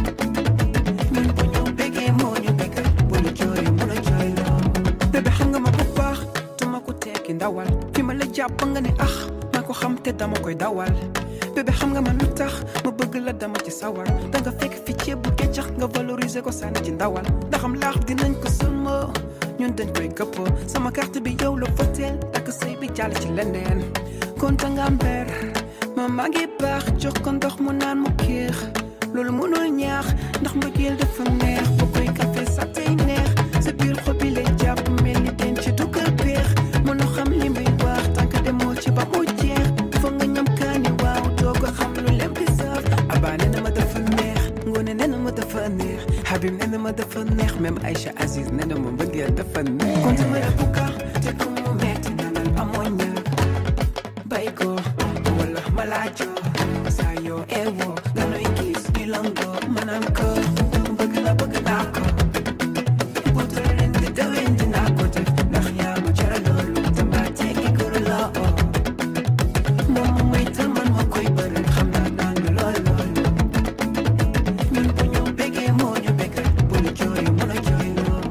ñun bu ñu bëggee moo ñu bëggal bu la jooy mu la jooy lool bébé xam nga ma bu baax tuma ko tekki ndawal fi ma la jàpp nga ne ax maa ko xam te dama koy dawal bébé xam nga man lu tax ma bëgg la dama ci sawar danga fekk fi ceeb bu keccax nga valoriser ko sànni ci ndawal ndaxam laax dinañ ko sëlmoo ñun dañ koy gëppoo sama carte bi yow la foteel takk sëy bi jàll ci leneen konta nga mber ma maa ngi baax jox ko ndox mu naan mu kiix loolu mënul ñaax ndax mbëggeel dafa neex bu koy café sax tey neex sa biir xol bi lay jàpp mel ni den ci dugal peex mënoo xam li muy wax tànk demoo ci ba mu jeex foog nga ñam kaani waaw doog a xam lu lem bi Habib nee na ma dafa neex Habib nee na ma dafa neex même Aïcha Aïcha Aziz nee na ma mbëggeel dafa neex kon sama rabuka te ku mu metti na nal amoo ñaar bay ko wala malaajo saa yoo eewoo nga nuy gis ñu langoo ma naan ko bëgg la bëgg naa ko bu tërin di dawin dinaa ko def ndax yaa ma cara loolu dama tekki kuru la oo moom mu may tal man ma koy bëri xam naa naa nga lool lool ñun bu ñu bëggee moo ñu bëggal bu ñu jooy mën a jooy loo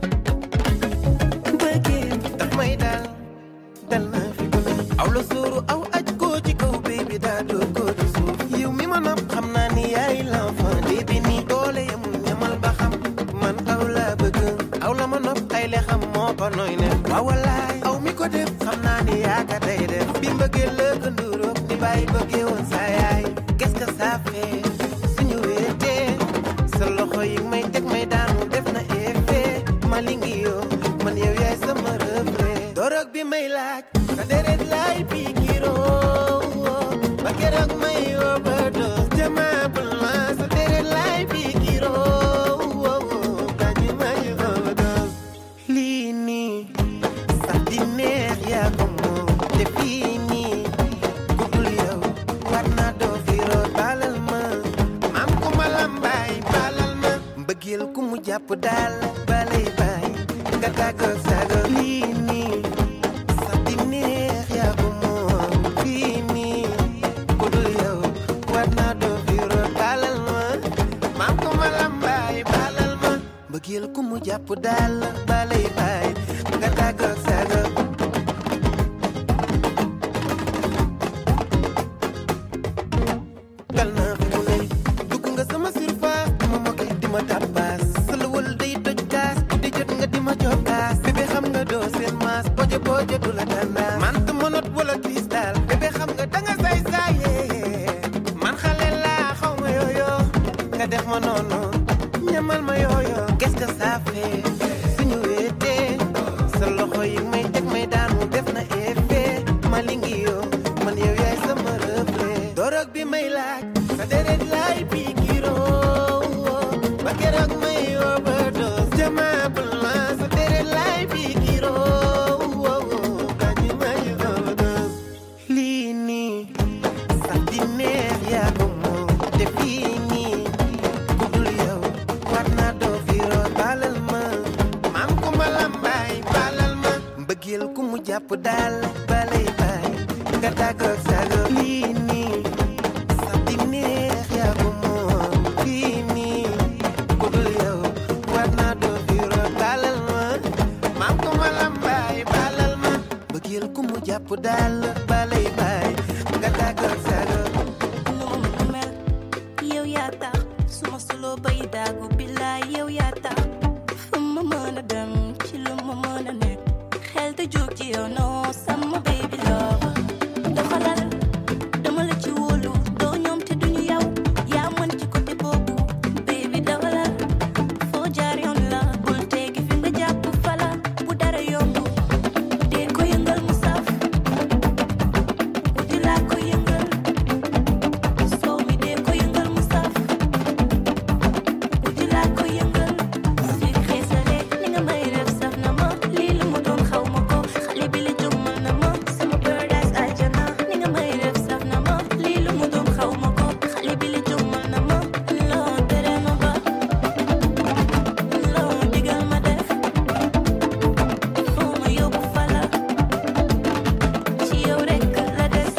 bëggee daf may dal dal na fi bu ne aw la sóoru aw aj ko ci kaw baby daa doo ko di suuf yow mi ma nopp xam naa ni yaay l'enfant baby ni doole yamul ñamal ba xam man aw laa bëgg aw la ma nopp ay le xam moo ko nooy ne waaw wallaay aw mi ko def xam naa ni yaaka tey def bi mbëggee la ko nduroog ni bàyyi bëggee woon sa yaay qu'est-ce que ça fait suñu wéetee sa loxo yi may teg may daanu def na effet ma lingi yoo man yow yaay sama reflet dorog bi may laaj sa deret laay piikiroo ba keroog may overdose jamaabul ma sa deret laay piikiroo kañu mañu overdose lii nii sax di neex yaa ko moom te fii nii ku dul yow war naa doo fiiroo baalal ma maam ku ma lambaay baalal ma mbëggeel ku mu jàpp daal balay baay nga tàggoog sago lii nii sax di neex yaa ko moom fii nii ku dul yow war naa doo fiiroo baalal ma maam ku ma lambaay baalal ma mbëggeel ku mu jàpp daal balay baay nga tàggoog sago dal na fi mu ne dugg nga sama surface dama mokkee di ma tabbaas sa lawal day toj kaas di jot nga di ma jox kaas bébé xam nga doo seen maas bojo bojo du la tànnaas man te monot wala cristal bébé xam nga danga say saayee man xale laa xaw ma yooyo nga def ma noonu ñamal ma yooyo qu'est-ce que ça fait suñu wéetee sa loxo yi may teg may daanu def na effet ma lingi yoo man yow yaay sama reflet dorog bi may laaj sa deret laay piikiroo ba keroog may overdose jamaabul ma sa deret laay piikiroo kañu mañu overdose lii nii sax di neex yaa ko moom te fii nii ku dul yow war naa doo fiiroo baalal ma maam ku ma lambaay baalal ma mbëggeel ku mu jàpp daal balay baay nga tàggoog sago lii nii sax di neex yaa ko moom fii nii ku dul yow war naa doo fiiroo baalal ma maam ku ma lambaay baalal ma mbëggeel ku mu jàpp daal balay baay nga tàggoog sago yow yaa tax suma solo bay daagu billaay yow yaa tax fu ma mën a dem ci lu ma mën a nekk xel te jóg ci yow noo sama baby love doxalal dama la ci wóolu doo ñoom te duñu yow yaa mën ci côté boobu baby dawalal foo jaar yoon la bul teggi fi nga jàpp fala bu dara yomb dee ko yëngal mu saf wuti laa ko yëngal soo mi dee ko yëngal mu saf wuti laa ko yëngal si xeesale ni nga may def saf na ma lii lu mu doon xaw ma ko xale bi li jommal na ma sama paradise aljana ni nga may def saf na ma lii lu mu doon xaw ma ko xale bi li jommal na ma loo tere ma ba loo digal ma def foo ma yóbbu fala ci yow rekk la des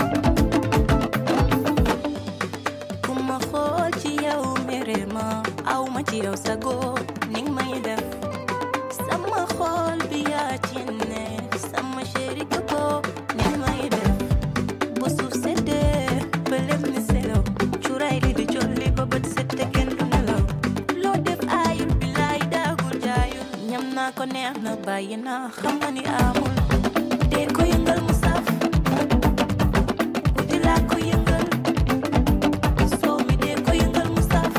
ku ma xool ci yow mere ma aw ma ci yow sago ni nga may def sama xool bi yaa ci ne sama chéri koko ni nga may def bu suuf seddee ba lépp ni selaw cuuraay li di jolli ba bët sette kenn du nelaw loo def aayul bi laay daagul jaayul ñam naa ko neex na bàyyi naa xam nga ni amul dee ko yëngal mu saf wuti laa ko yëngal soo mi dee ko yëngal mu saf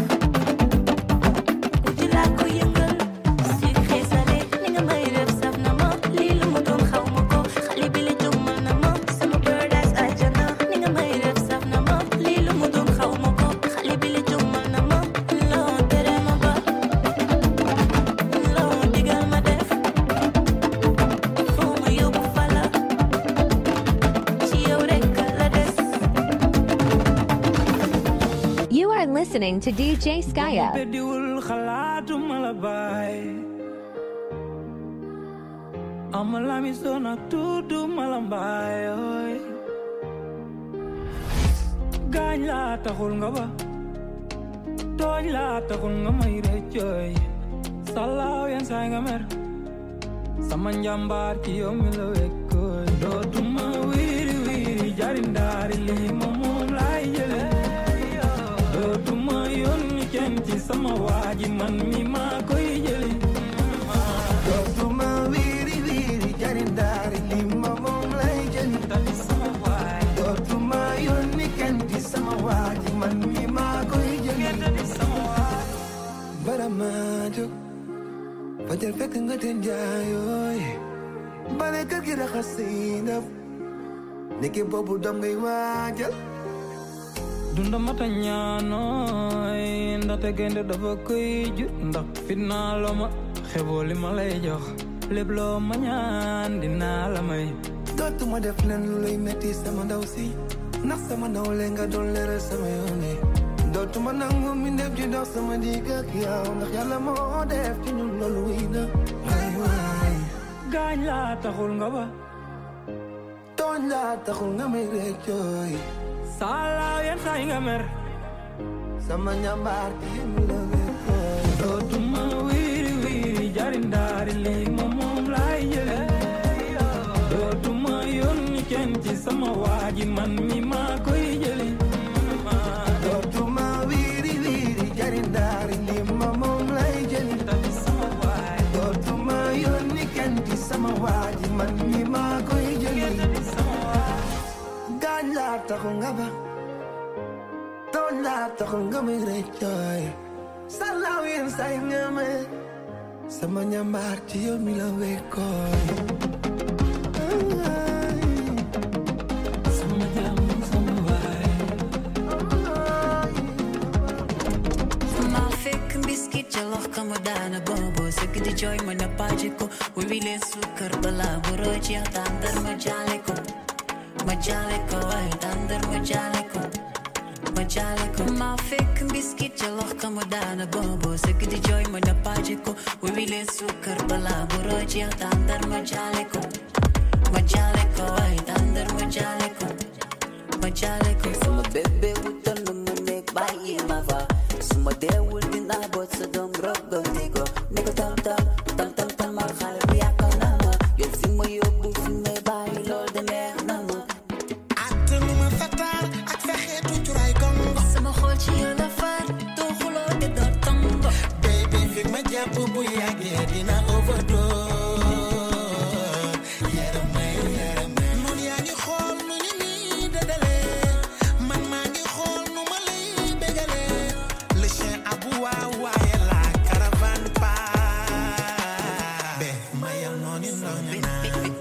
wuti laa ko yëngal si xeesale ni nga may def saf na ma lii lu mu doon xaw ma ko xale bi li jommal na ma sama paradise aljana ni nga may def saf na ma lii lu mu doon xaw ma ko xale bi li jommal na ma loo tere ma ba listening to D J Skya. Bediwul xalaatu malabay amalami sona tudu malambay oy gañ la taxul nga ba tooñ la taxul nga may reccoy salaw yan say nga mer sama njambar ci yow mi la wekkoy dootuma wiri wiri jarindari li moom lay jële dootuma yónni kenn ci sama waaji man mi maa koy jële dootuma wiri wiri jarindari li moom lay jële dootuma yónni kenn ci sama waaji man mi maa koy jële baramajo fajar fekk nga ten jaayooy bale kër gi raxas say ndab niki boobu dam ngay waajal dunda mata ñaanooy ndaxte gaynde dafa koy jur ndax fitnaa loo ma xeboo li ma lay jox lépp loo ma ñaan dinaa la may dootuma def len lu lay metti sama ndaw si ndax sama ndaw le nga doon leeral sama yoone dootuma nangu mi ndef ji dox sama digg ak yow ndax yàlla moo def ci ñun loolu wéy na waay waay gaañ laa taxul nga ba tooñ laa taxul nga may reccooy salaaw yan saay nga mer sama ñambaar ci yéen la wékkooy dootuma wiri wiri jarindaari lii moom moom laay jële dootuma yónni kenn ci sama waaji man mi maa koy jële dootuma wiri wiri jarindaari lii moom moom lay jële dootuma yónni kenn ci sama waaji man mi maa koy jële gaañ laa taxul nga ba tooñ laa taxul nga may reccooy salaaw yéen say nga me sama ñambaar ci yow mi la wekkooy sama jàmm sama waay ma fekk mbiskit ca lox ka mu daana boobo sëgg di jooy ma na paaje ko wi wile sukkar balaa bu rooci tàndar ma jaale ko ma jaale ko ay tàndar ma jaale ko ma jaale ko ma fekk mbiskit ca lox ka mu daana boobo sëgg di jooy ma na paaje ko wi wile sukkar balaa bu rooci tàndar ma jaale ko ma jaale ko ay tàndar ma jaale ko ma jaale ko sama bébé wutal na mu nekk bàyyi ma fa suma deewul dinaa boot sa doom roggati ko ne ko tam tam tam tam tam ma xale bi yaakaar na ma yow fi ma yóbbu fi may bàyyi lool de neex na ma attanu ma fataar ak fexeetu curay gongo sama xool ci yow la far doo xuloo te doo tongo baby fi ma jàpp bu yàggee dina overdose yaram may yaram may noon yaa ngi xool nu ñu nii dëdale man maa ngi xool nu ma lay bégale le chien aboie waaye la caravane part be mayal noonu noonu naa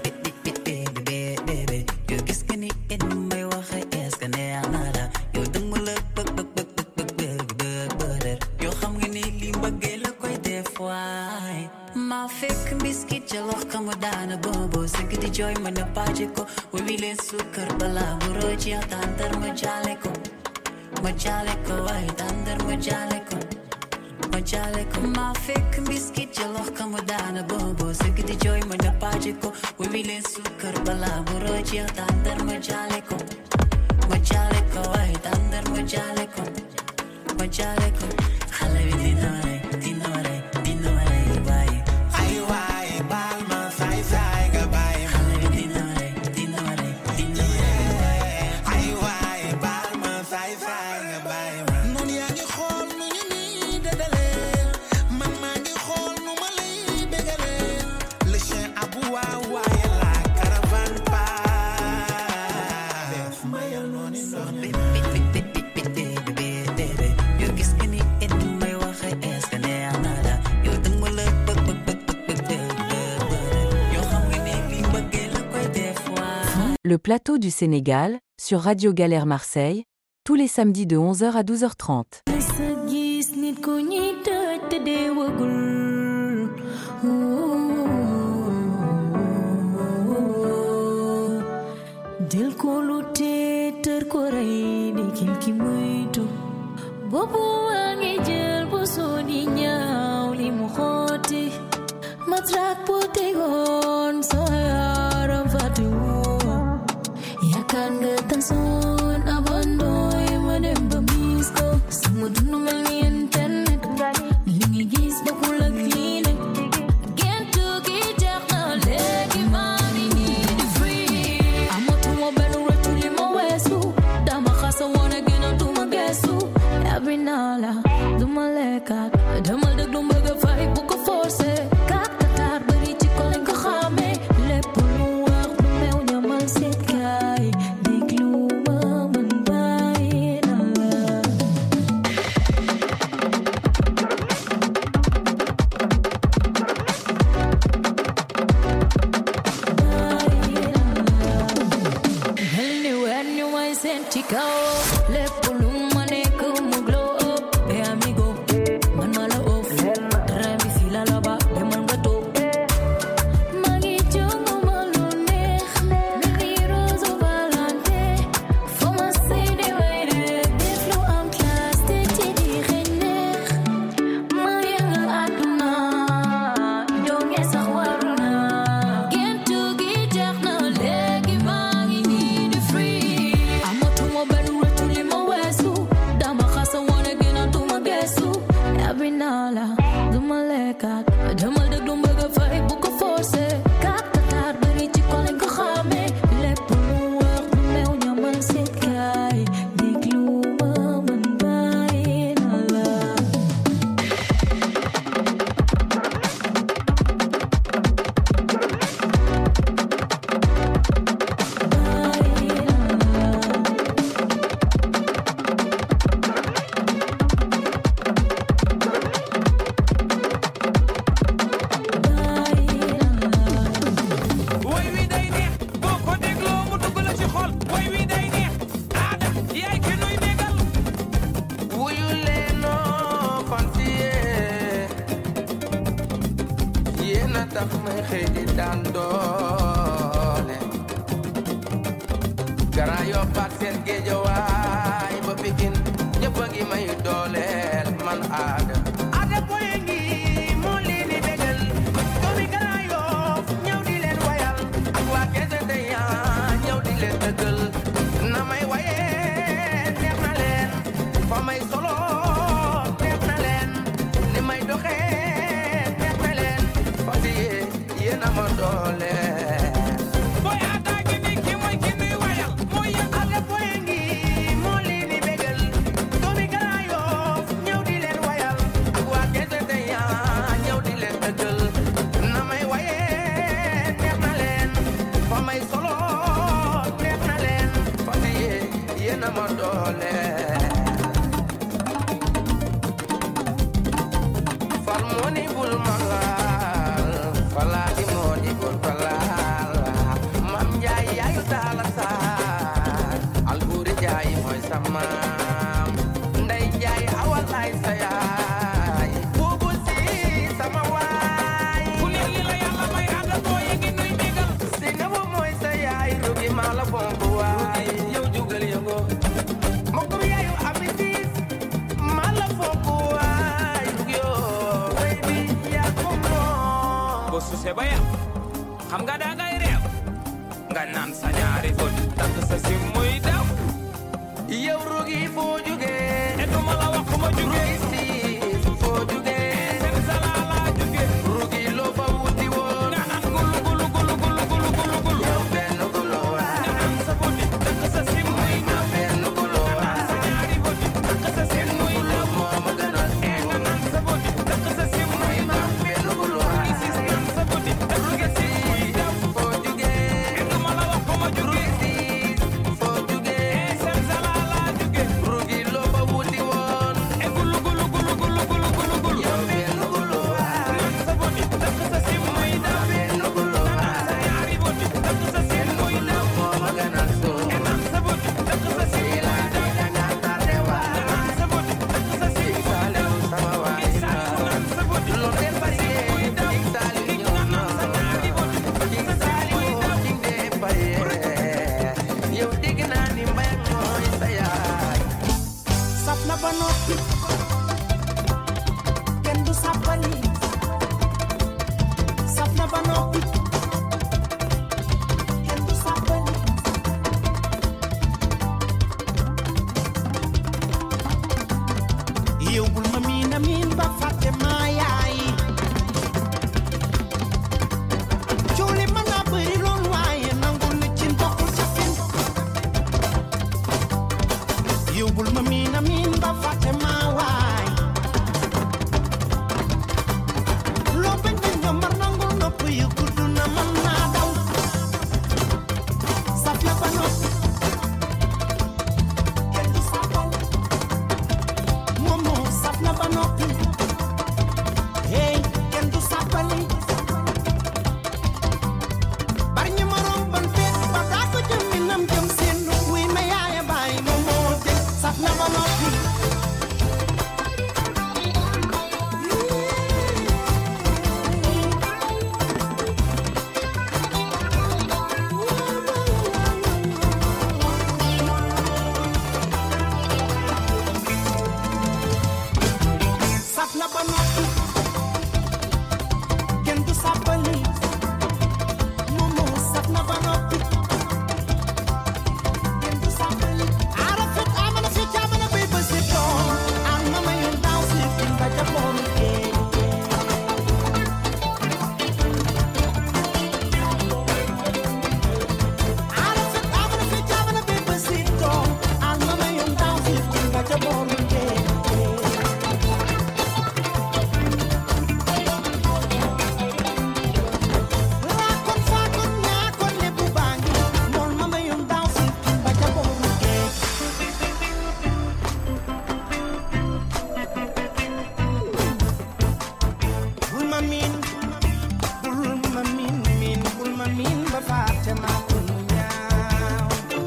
bébé yow gis nga ni it may waxe est-ce que neex na la yow dëgg la bëgg bëgg bëgg bëgg bëgg bëgg bëgg yow xam nga ni li mbëggee la koy def waay ma fekk mbiskit ca lox ka mu daana boobo sëgg di jooy ma na paaje ko wi wile sukkar balaa bu rooci tàndar ma jaale ko ma jaale ko ay tàndar ma jaale ko ma jaale ko ma fekk mbiskit ca lox ka mu daana boobo sëgg di jooy ma na paaje ko wi wile sukkar balaa bu rooci tàndar ma jaale ko ma jaale ko ay tàndar ma jaale ko ma jaale ko xale bi dina ware dina ware dina ware bàyyi ay waay baal ma saay saay nga bàyyi ma xale bi dina ware dina ware dina ware ay waay baal ma saay saay nga bàyyi ma noon yaa ngi xool nu ñu nii dëdale man maa ngi xool nu ma lay bégale le chien aboie waaye la caravane part mayal noonu noonu bébé yow gis nga ni it may waxe est-ce que neex na la yow dëgg ma la bëgg bëgg bëgg bëgg bëgg bëgg yow xam nga ni li mbëggee la koy def waay. Le plateau du Sénégal, sur Radio Galère Marseille, tous les samedis de onze heures à douze heures trente. sa gis nit ku ñuy tëj te deewagul del ko lu te tër ko rey di kil ki moytu boobu matrak putigon soyaram fatu yakan getan son abandoy manemba misko samudunu mali internet lingi gis bakula clean get to get down legi money need free amoto mo benu retuli mo wesu dama khasa wanna get on to my gesu every nala duma lekat dama dag dum bëgg fay bu ko forcer Rugi lo ba wuti woon ba noppi kenn du sàppali yow bul ma miin a miin ba fàtte maa yaay coole mën naa bëri lool waaye nangul ni ci bokkul ca fin yow bul ma miin a miin ba fàtte maa waay loo bañ bañ nga mar nangul nopp yu gudd na mën naa daw saf la ba noppi kenn du sàppal moom moo saf na ba noppi hey kenn du sàppali bari ñu ma romban feet ba daa ko jëm mi nam jëm seen wuy ma yaaya bàyyi moom moo jëm saf na ba noppi saf na ba noppi kenn du sàppali moom moo saf na ba noppi kenn du sàppali ara fet amana fi jaamana bay ba si toon an ma ma yoon daaw si fin ba japoon géej ara fet amana fi jaamana bay ba si toon an ma ma yoon daaw si fin ba japoon géej laa kon faa kon ñaa kon ne bu baangi mool ma ma yoon daaw si fin ba japoon géej bul ma miin bul ma miin miin bul ma miin ba fàtte maa ko nu ñaaw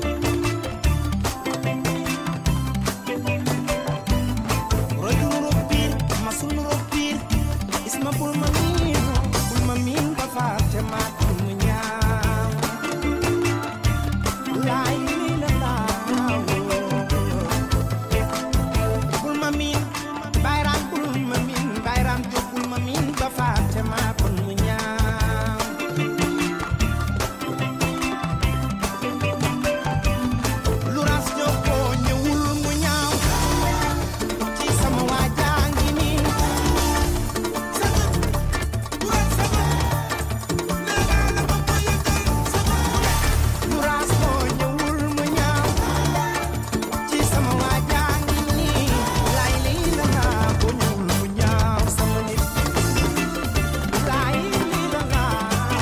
roy du nuroo piir masul nuroo piir isma bul ma miin bul ma miin ba fàtte maa ko nu ñaaw laay lii la laaw bul ma miin bayraan bul ma miin bayraan jóg bul ma miin ba fàtte maa ko nu ñaaw lu ras jóg koo ñëwul mu ñaaw ci sama waa jaa ngi nii lu ras koo ñëwul mu ñaaw ci sama waa jaa ngi nii laay lii la naa ko ñëwul mu ñaaw sama nit laay lii la naa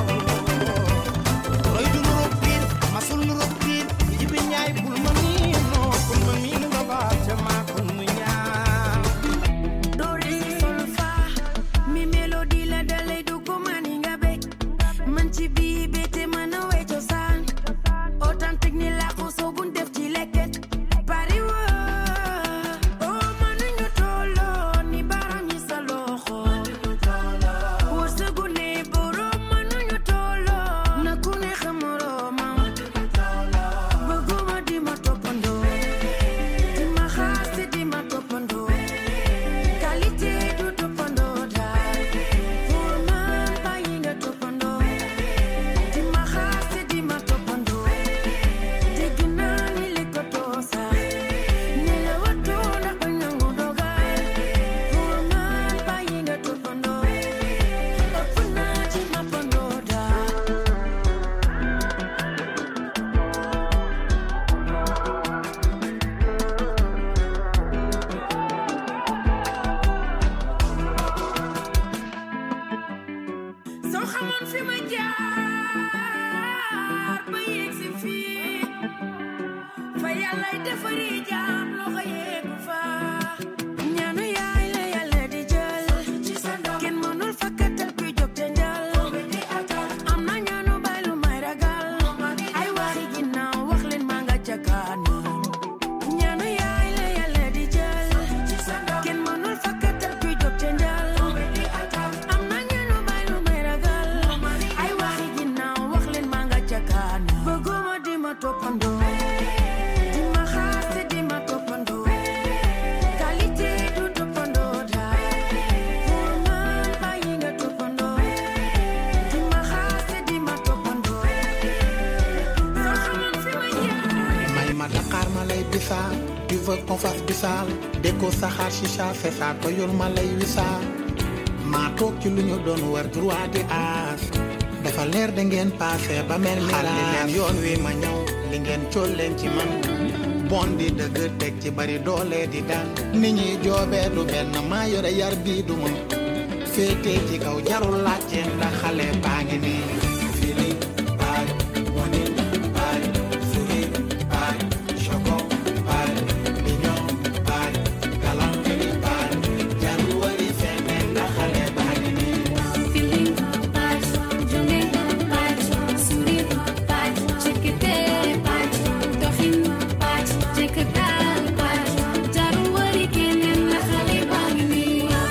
roy du nuroo piir masul nuroo piir jibi ñaay bul ma miin noo bul ma miin ba fàtte maa ko nu ñaaw Do re sol fa mi melody la dalay du ko mani nga be man ci bii bete man a wey cosaan authentique ni la ko soogun def ci lekket pari wo oh manu ñu tolloo ni baram yi sa loxo wërsëgu ne borom manu ñu tolloo na ku ne xam moroomam bëgguma di ma toppandoo di ma xaasi di ma toppandoo qualité du toppandoo daal pour man bàyyi nga toppandoo di ma xaasi di ma toppandoo dégg naa ni lekkatoo sax ne la watoo ndax bañ nangu dogal pour man bàyyi nga toppandoo ëpp naa ci mappandoo daal soo xamoon fi ma jaar ba yegg si fii fa yàllay defari jaam loxo yeggu fa ñaanu yaay la yàlla di jël kenn mënul fakkatal kuy jóg te njal am na ñaanu bay lu may ragal ay waxi ginnaaw wax leen maa nga ca kanam ñaanu yaay la yàlla di jël kenn mënul fakkatal kuy jóg te njal am na ñaanu bay lu may ragal ay waxi ginnaaw wax leen maa nga ca kanam bëgguma di ma toppandoo di ma xaasi di ma toppandoo ça, tu veux qu'on fasse du sale. Déco saxaar chicha c'est ça, toyul ma lay wisa. maa toog ci lu ñu doon war droit di aas. dafa leer da ngeen passé ba mel ni xal li leen yoon wi ma ñëw li ngeen cool leen ci man. bon di dëgg teg ci bari doole di daan. nit ñi joobee du benn maa yore yar bii du ma. féete ci kaw jarul laajte ndax xale baa ngi nii. fili baay woni baay sourire baay choco baay mignon baay galanterie baay jarul wari feneen ndax xale baa ngi nii. Feeling baay jonge baay sourire baay cekkite baay doxin baay jekk daal baay jarul wari keneen ndax xale baa ngi nii.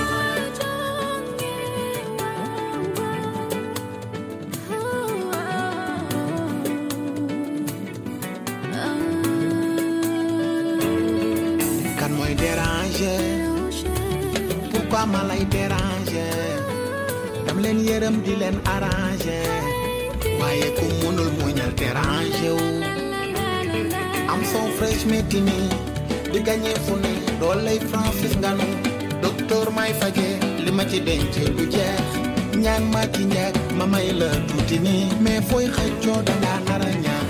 Pourquoi ma lay déranger dam leen yërëm di leen arranger waaye ku mënul muñal déranger wu am son fresh metti ni di gagné fu ne dooley Francis Ngano docteur may faje li ma ci denc du jeex ñaan ma ci njëkk ma may la tuuti nii mais fooy xëccoo dangaa nar a ñaax.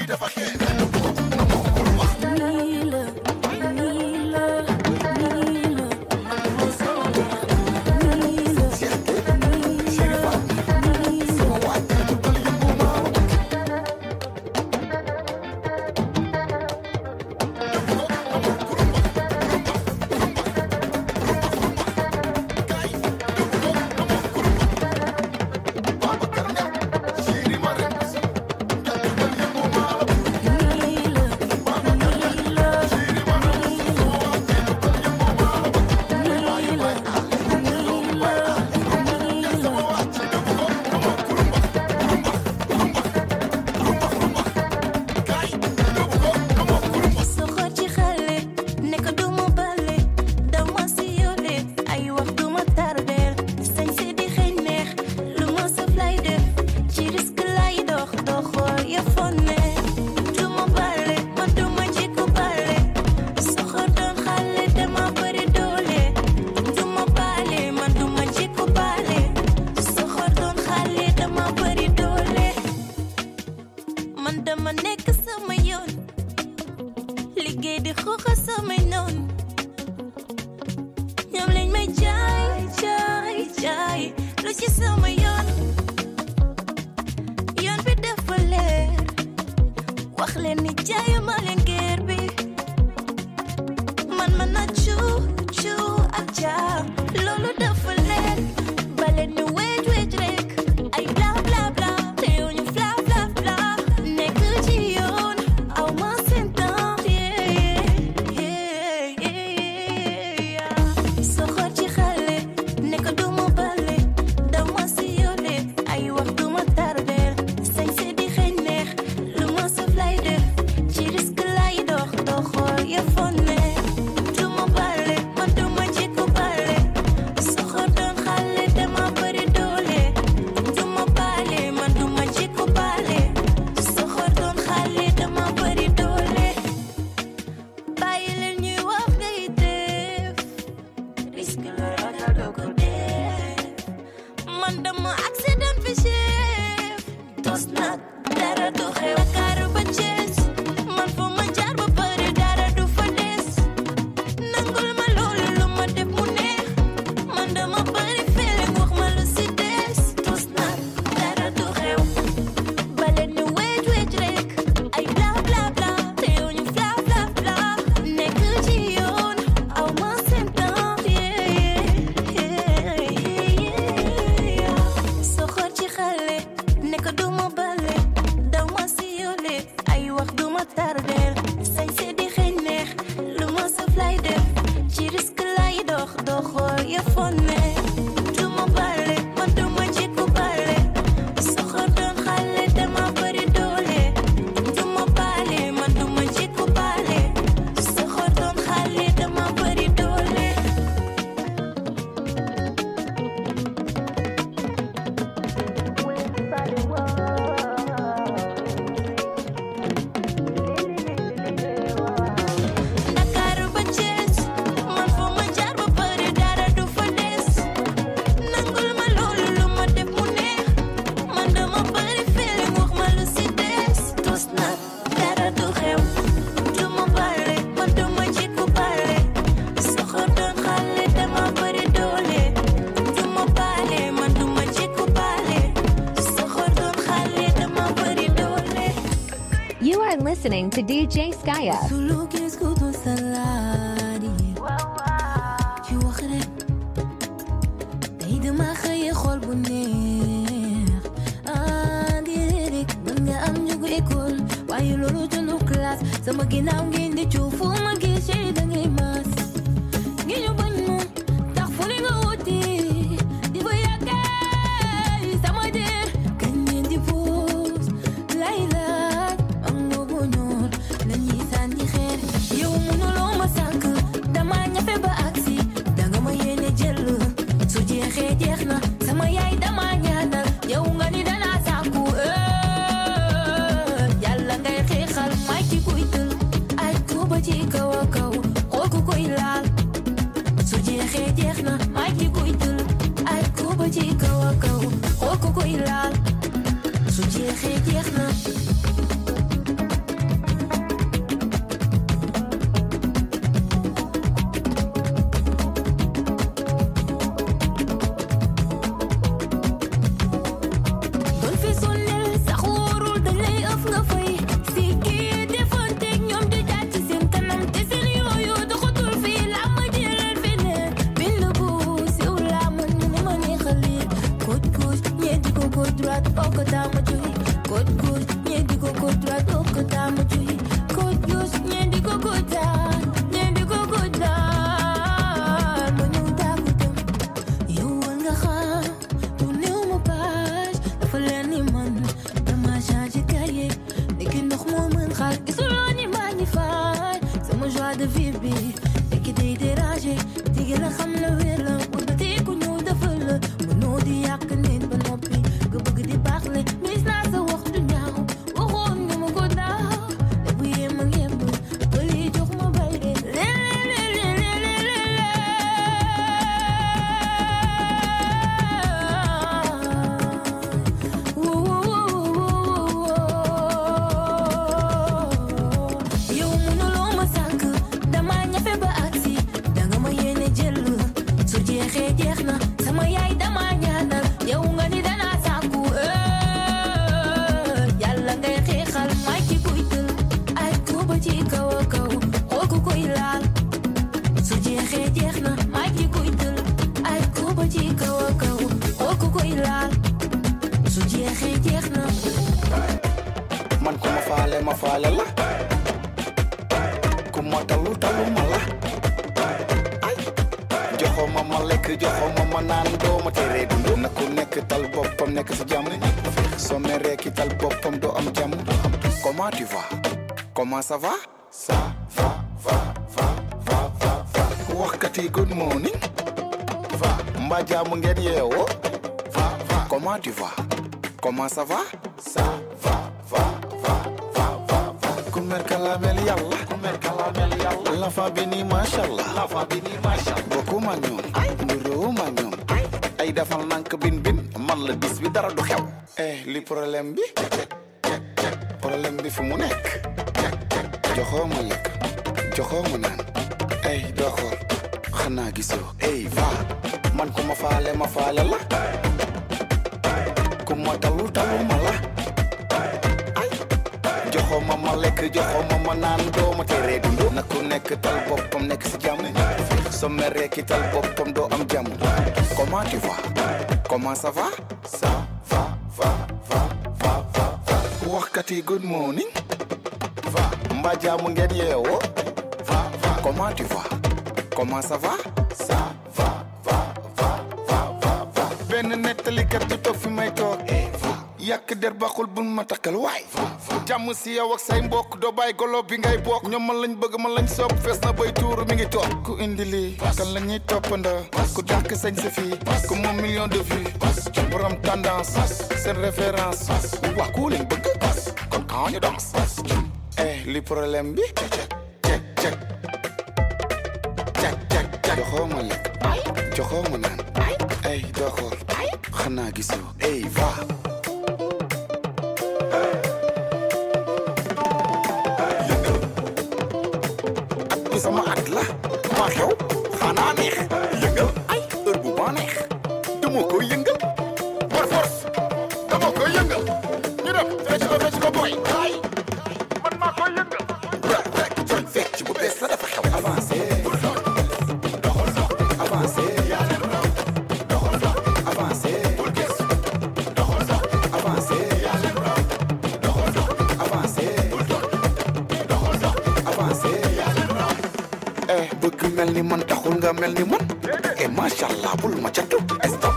Listening to D J Skya. Solo que escuto salari. Ci wax rek day dama xëy xol bu neex. Ah di rek mën nga am ñu ko école waaye loolu tunu classe sama ginnaaw ngeen di cu fu ma gisee da ngay mas. Ngi ñu bañ moom tax fu li nga wuti di fa yàggee sama der kañ ngeen di puus lay laaj am nga bu ñuul lañuy sànni xeer yow mënuloo ma sànk dama ñafe ba aksi danga ma yéene jël su jeexee jeex na sama yaay dama ñaanal yow nga ni dana sàkku yàlla ngay xeexal may ci kuy tël ay tuuba ci kaw a kaw xool ku koy laal su jeexee jeex na may ci kuy tël ay tuuba ci kaw a kaw xool ku koy laal su jeexee jeex na xam la wér la bëgg di ku ñëw defal la mënoo di yàq nit ba noppi nga bëgg di baax le mis naa sa wax du ñaaw waxoon nga ma ko daaw te bu yem ak yem ba lii jox ma bay de yow mënuloo ma sànk dama ñafe ba agsi danga ma yéene jël su jeexee jeex na sama yaay dama ñaanal yow nga ni dana sàkku yàlla ngay xeexal may ci kuy tël ay tuuba ci kaw a kaw xool ku koy laal su jeexee jeex na may ci kuy tël ay tuuba ci kaw a kaw xool ku koy laal su jeexee jeex na man ku ma faale ma faale la ku ma talu talu ma la ay joxo ma ma lekk joxo ma ma naan doo ma tere dundu na ku nekk tal boppam nekk si jàmm soo meree ki tal boppam doo am jàmm comment tu vas comment ça va ça va va va va va va waxkati good morning va mbaa jàmm ngeen yeewoo va va comment tu vas comment ça va ça va va va va va va ku mer kalamel yàlla ku mer kalamel yàlla la fa bi ni mashallah la fa bi ni mashallah bokku ma ñoom nduroo ma ñoom ay defal nank bin bin man la bis bi dara du xew eh li problème bi problème bi fu mu nekk joxoo ma lekk joxoo ma naan ay doo xool xanaa gisoo ey va man ku ma faale ma faale la ku ma talu talu ma la ay joxoo ma ma lekk joxoo ma ma naan doo ma tere dundu na ku nekk tal boppam nekk si jàmm soo meree ki tal boppam doo am jàmm comment tu vas comment ça va ça va va va va va va waxkati good morning va mbaa jàmm ngeen yeewoo va va comment tu vas comment ça va ça va va va va va va benn nettalikat du toog fi may toog yàq der baxul bul ma takkal waay jàmm si yow ak say mbokk doo bàyyi golo bi ngay bokk ñoom man lañ bëgg man lañ sopp fees na bay tuuru mi ngi toog ku indi lii kan la ñuy toppandoo ku dàq sañ sa fii ku moom million de vues borom tendance seen référence waa ku leen bëgg kon quand ñu danse eh li problème bi cek cek cek cek cek joxoo ma lekk joxoo ma naan ay doo xool xanaa gisoo ey va sama at la ma xew xanaa neex yëngal ay heure bu ma neex dama koy yëngal par force dama koy yëngal ñu def fecc ko fecc ko boy ay man maa koy yëngal rek rek joñ fecc bu bees la dafa xew avancé doxal dox avancé yaa leen raw doxal dox avancé bul gëstu doxal dox avancé yaa leen raw doxal dox avancé bul dox doxal dox avancé yaa leen raw eh bëgg mel ni man taxul nga mel ni man eh machallah bul ma catu stop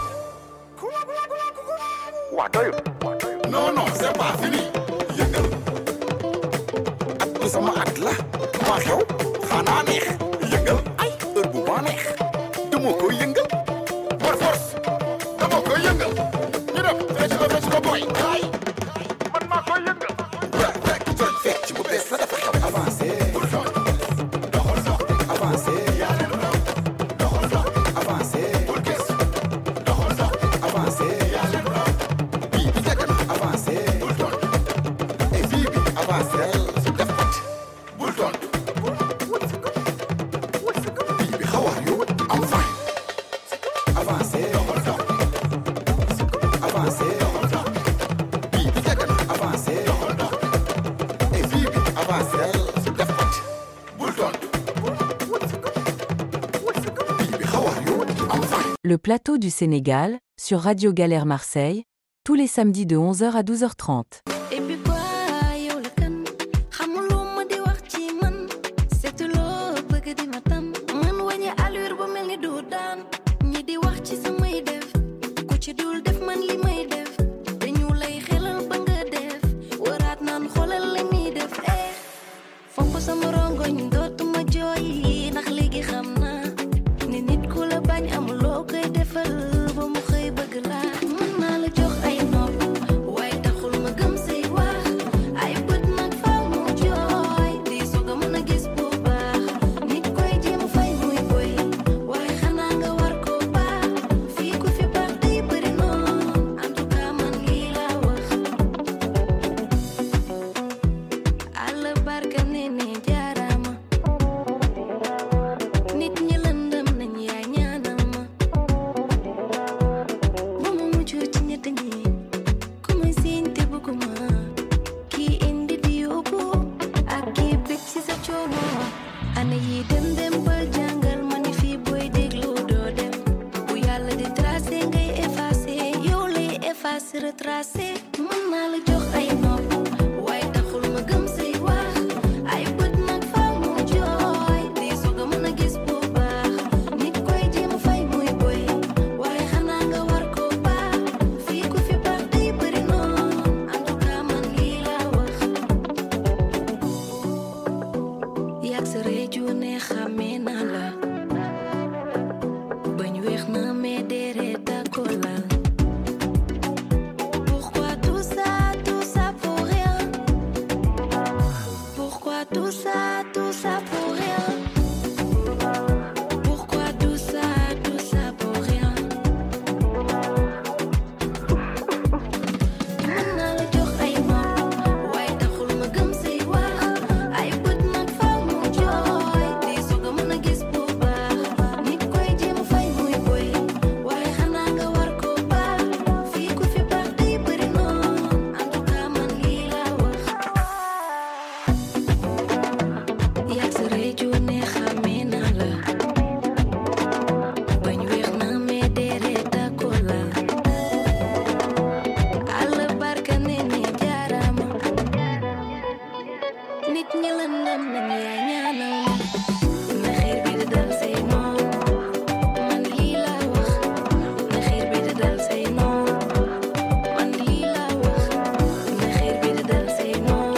waa doyul non non c'est pas fini yëngal at bi sama at la ma xew xanaa neex yëngal ay heure bu ma neex dama koy yëngal par force dama koy yëngal ñu def fecc ko fecc ko boy ay man maa koy yëngal rek rek joñ fecc bu bees la dafa xew avancé bul dox doxal dox avancé yaa leen raw doxal dox avancé bul gëstu doxal dox avancé yaa leen raw bii bi njëkk na avancé bul doon et bii bi avancé def pat bul doon bii bi how are you I'm fine avancé doxal dox avancé doxal dox bii bi njëkk na avancé doxal dox et bii bi avancé def pat bul doon Le plateau du Sénégal, sur Radio Galère Marseille, tous les samedis de onze heures à douze heures trente. Et puis quoi, yow la kan xamuloo ma di wax ci man seetuloo bëgg di ma tam man wàññi allure ba mel ni du daan ñi di wax ci samay def ku ci dul def man li may def dañu lay xelal ba nga def waraat naan xoolal la ñuy def eh fomp sama rongoñ dootuma jooy ndax léegi xam naa ni nit ku la nit ñi la nam nañ yaay ñaanal na xiir bi di dal say noon man lii laa wax na xiir bi di dal say noon man lii laa wax na xiir bi di dal say noon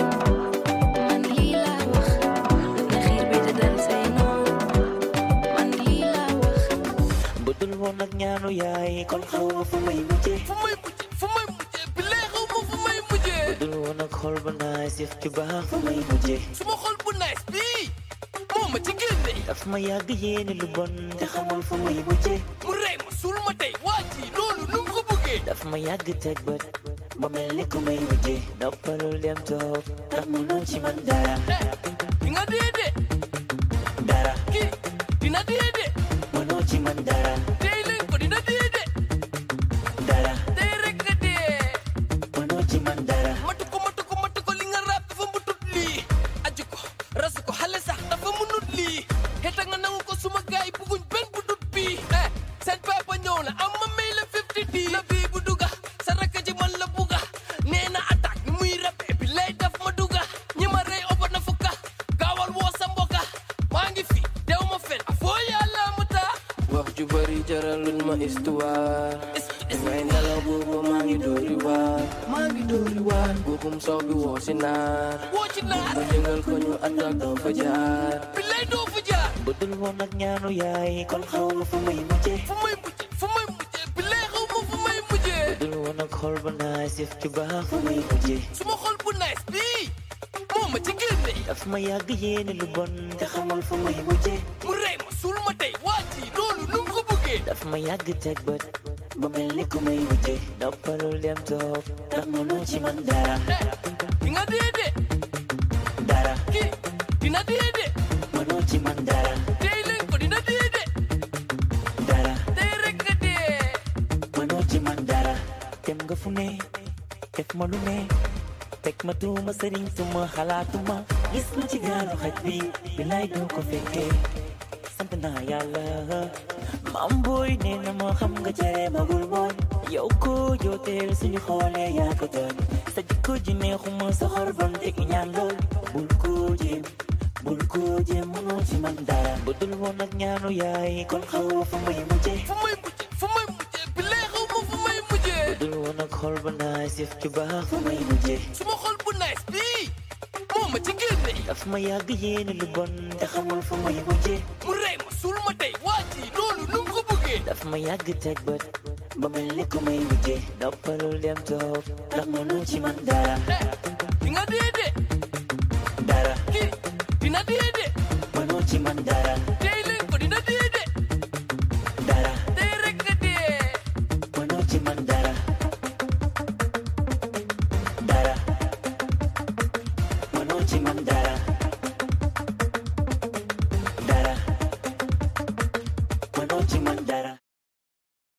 man lii laa wax na xiir bi di dal say noon man lii laa wax budul woon ak ñaanu yaay kon xaw ma fu may mujjee fu may mujjee fu may mujjee bi lee xaw ma fu may mujjee budul woon ak xol bu nice yëf ci baax fu may mujjee suma xol bu nice bii moo ma ci génne daf ma yàgg yéene lu bon te xamul fu may mujjee mu rey ma suul ma tey waa ji loolu nu mu ko bëggee daf ma yàgg teg bët ba mel ni ku may mujjee noppalul dem toog ndax mënoo ci man dara di nga dee de dara kii dina dee de mënoo ci man dara tey leen ko dina dee de dara tey rek nga dee mënoo ci man dara matu ko matu ko matu ko li nga rap dafa mutut lii aju ko rasu ko xale sax dafa munut lii xeta nga nangu ko suma gaay buguñ benn bu dut bii eh seen papa ñëw na am ma may la fifty di na bii bu duga sa rakk ji man la buga nee na attaque ni muy rappe bi lay daf ma duga ñi ma rey oba na fukka gaawal woo sa mboka maa ngi fi dew ma fen foo yàlla mu taa wax ju bari jaraluñ ma histoire may nelaw boobu maa ngi dóori waar maa ngi dóori waar buubum sow bi woo si naar woo ci naar nga jëngal ko ñu attaque doo fa jaar bi lay doo fa jaar budul woon ak ñaanu yaay kon xaw ma fu may mujjee fu may mujjee fu may mujjee bi lay xaw ma fu may mujjee budul woon ak xol bu nice yëf ci baax fu may mujjee suma xol bu nice bii moo ma ci génne daf ma yàgg yéene lu bon te xamul fu may mujjee mu rey ma suul ma tey waa ji loolu nu mu ko bëggee daf ma yàgg teg bët ba mel ni ku may mujjee noppalul dem toog ndax mënoo ci man dara di nga dee de dara kii dina dee de mënoo ci man dara tey leen ko dina dee de dara tey rek nga dee mënoo ci man dara dem nga fu ne def ma lu ne teg ma tuuma sëriñ suma xalaatuma gis ma ci gaalu xaj bi bi lay doo ko fekkee sant naa yàlla maam booy nee na ma xam nga cere magul mooy yow ko jooteel suñu xoolee yaa ko tooñ sa jikko ji neexuma sa xor bon te ñaan lool bul ko jéem bul ko jéem mënoo ci man dara budul woon ak ñaanu yaay kon xaw fu may mujjee fu may mujjee fu may mujjee bi lay xaw ma fu may mujjee budul woon ak xol bu nice yëf ci baax fu may mujjee suma xol bu nice bii moo ma ci génne daf ma yàgg yéene lu bon te xamul fu may mujjee mu rey ma suul ma tey waa ji loolu nu mu ko bëggee daf ma yàgg teg bët ba mel ni ku may mujjee noppalul dem toog ndax mënoo ci man dara di nga dee de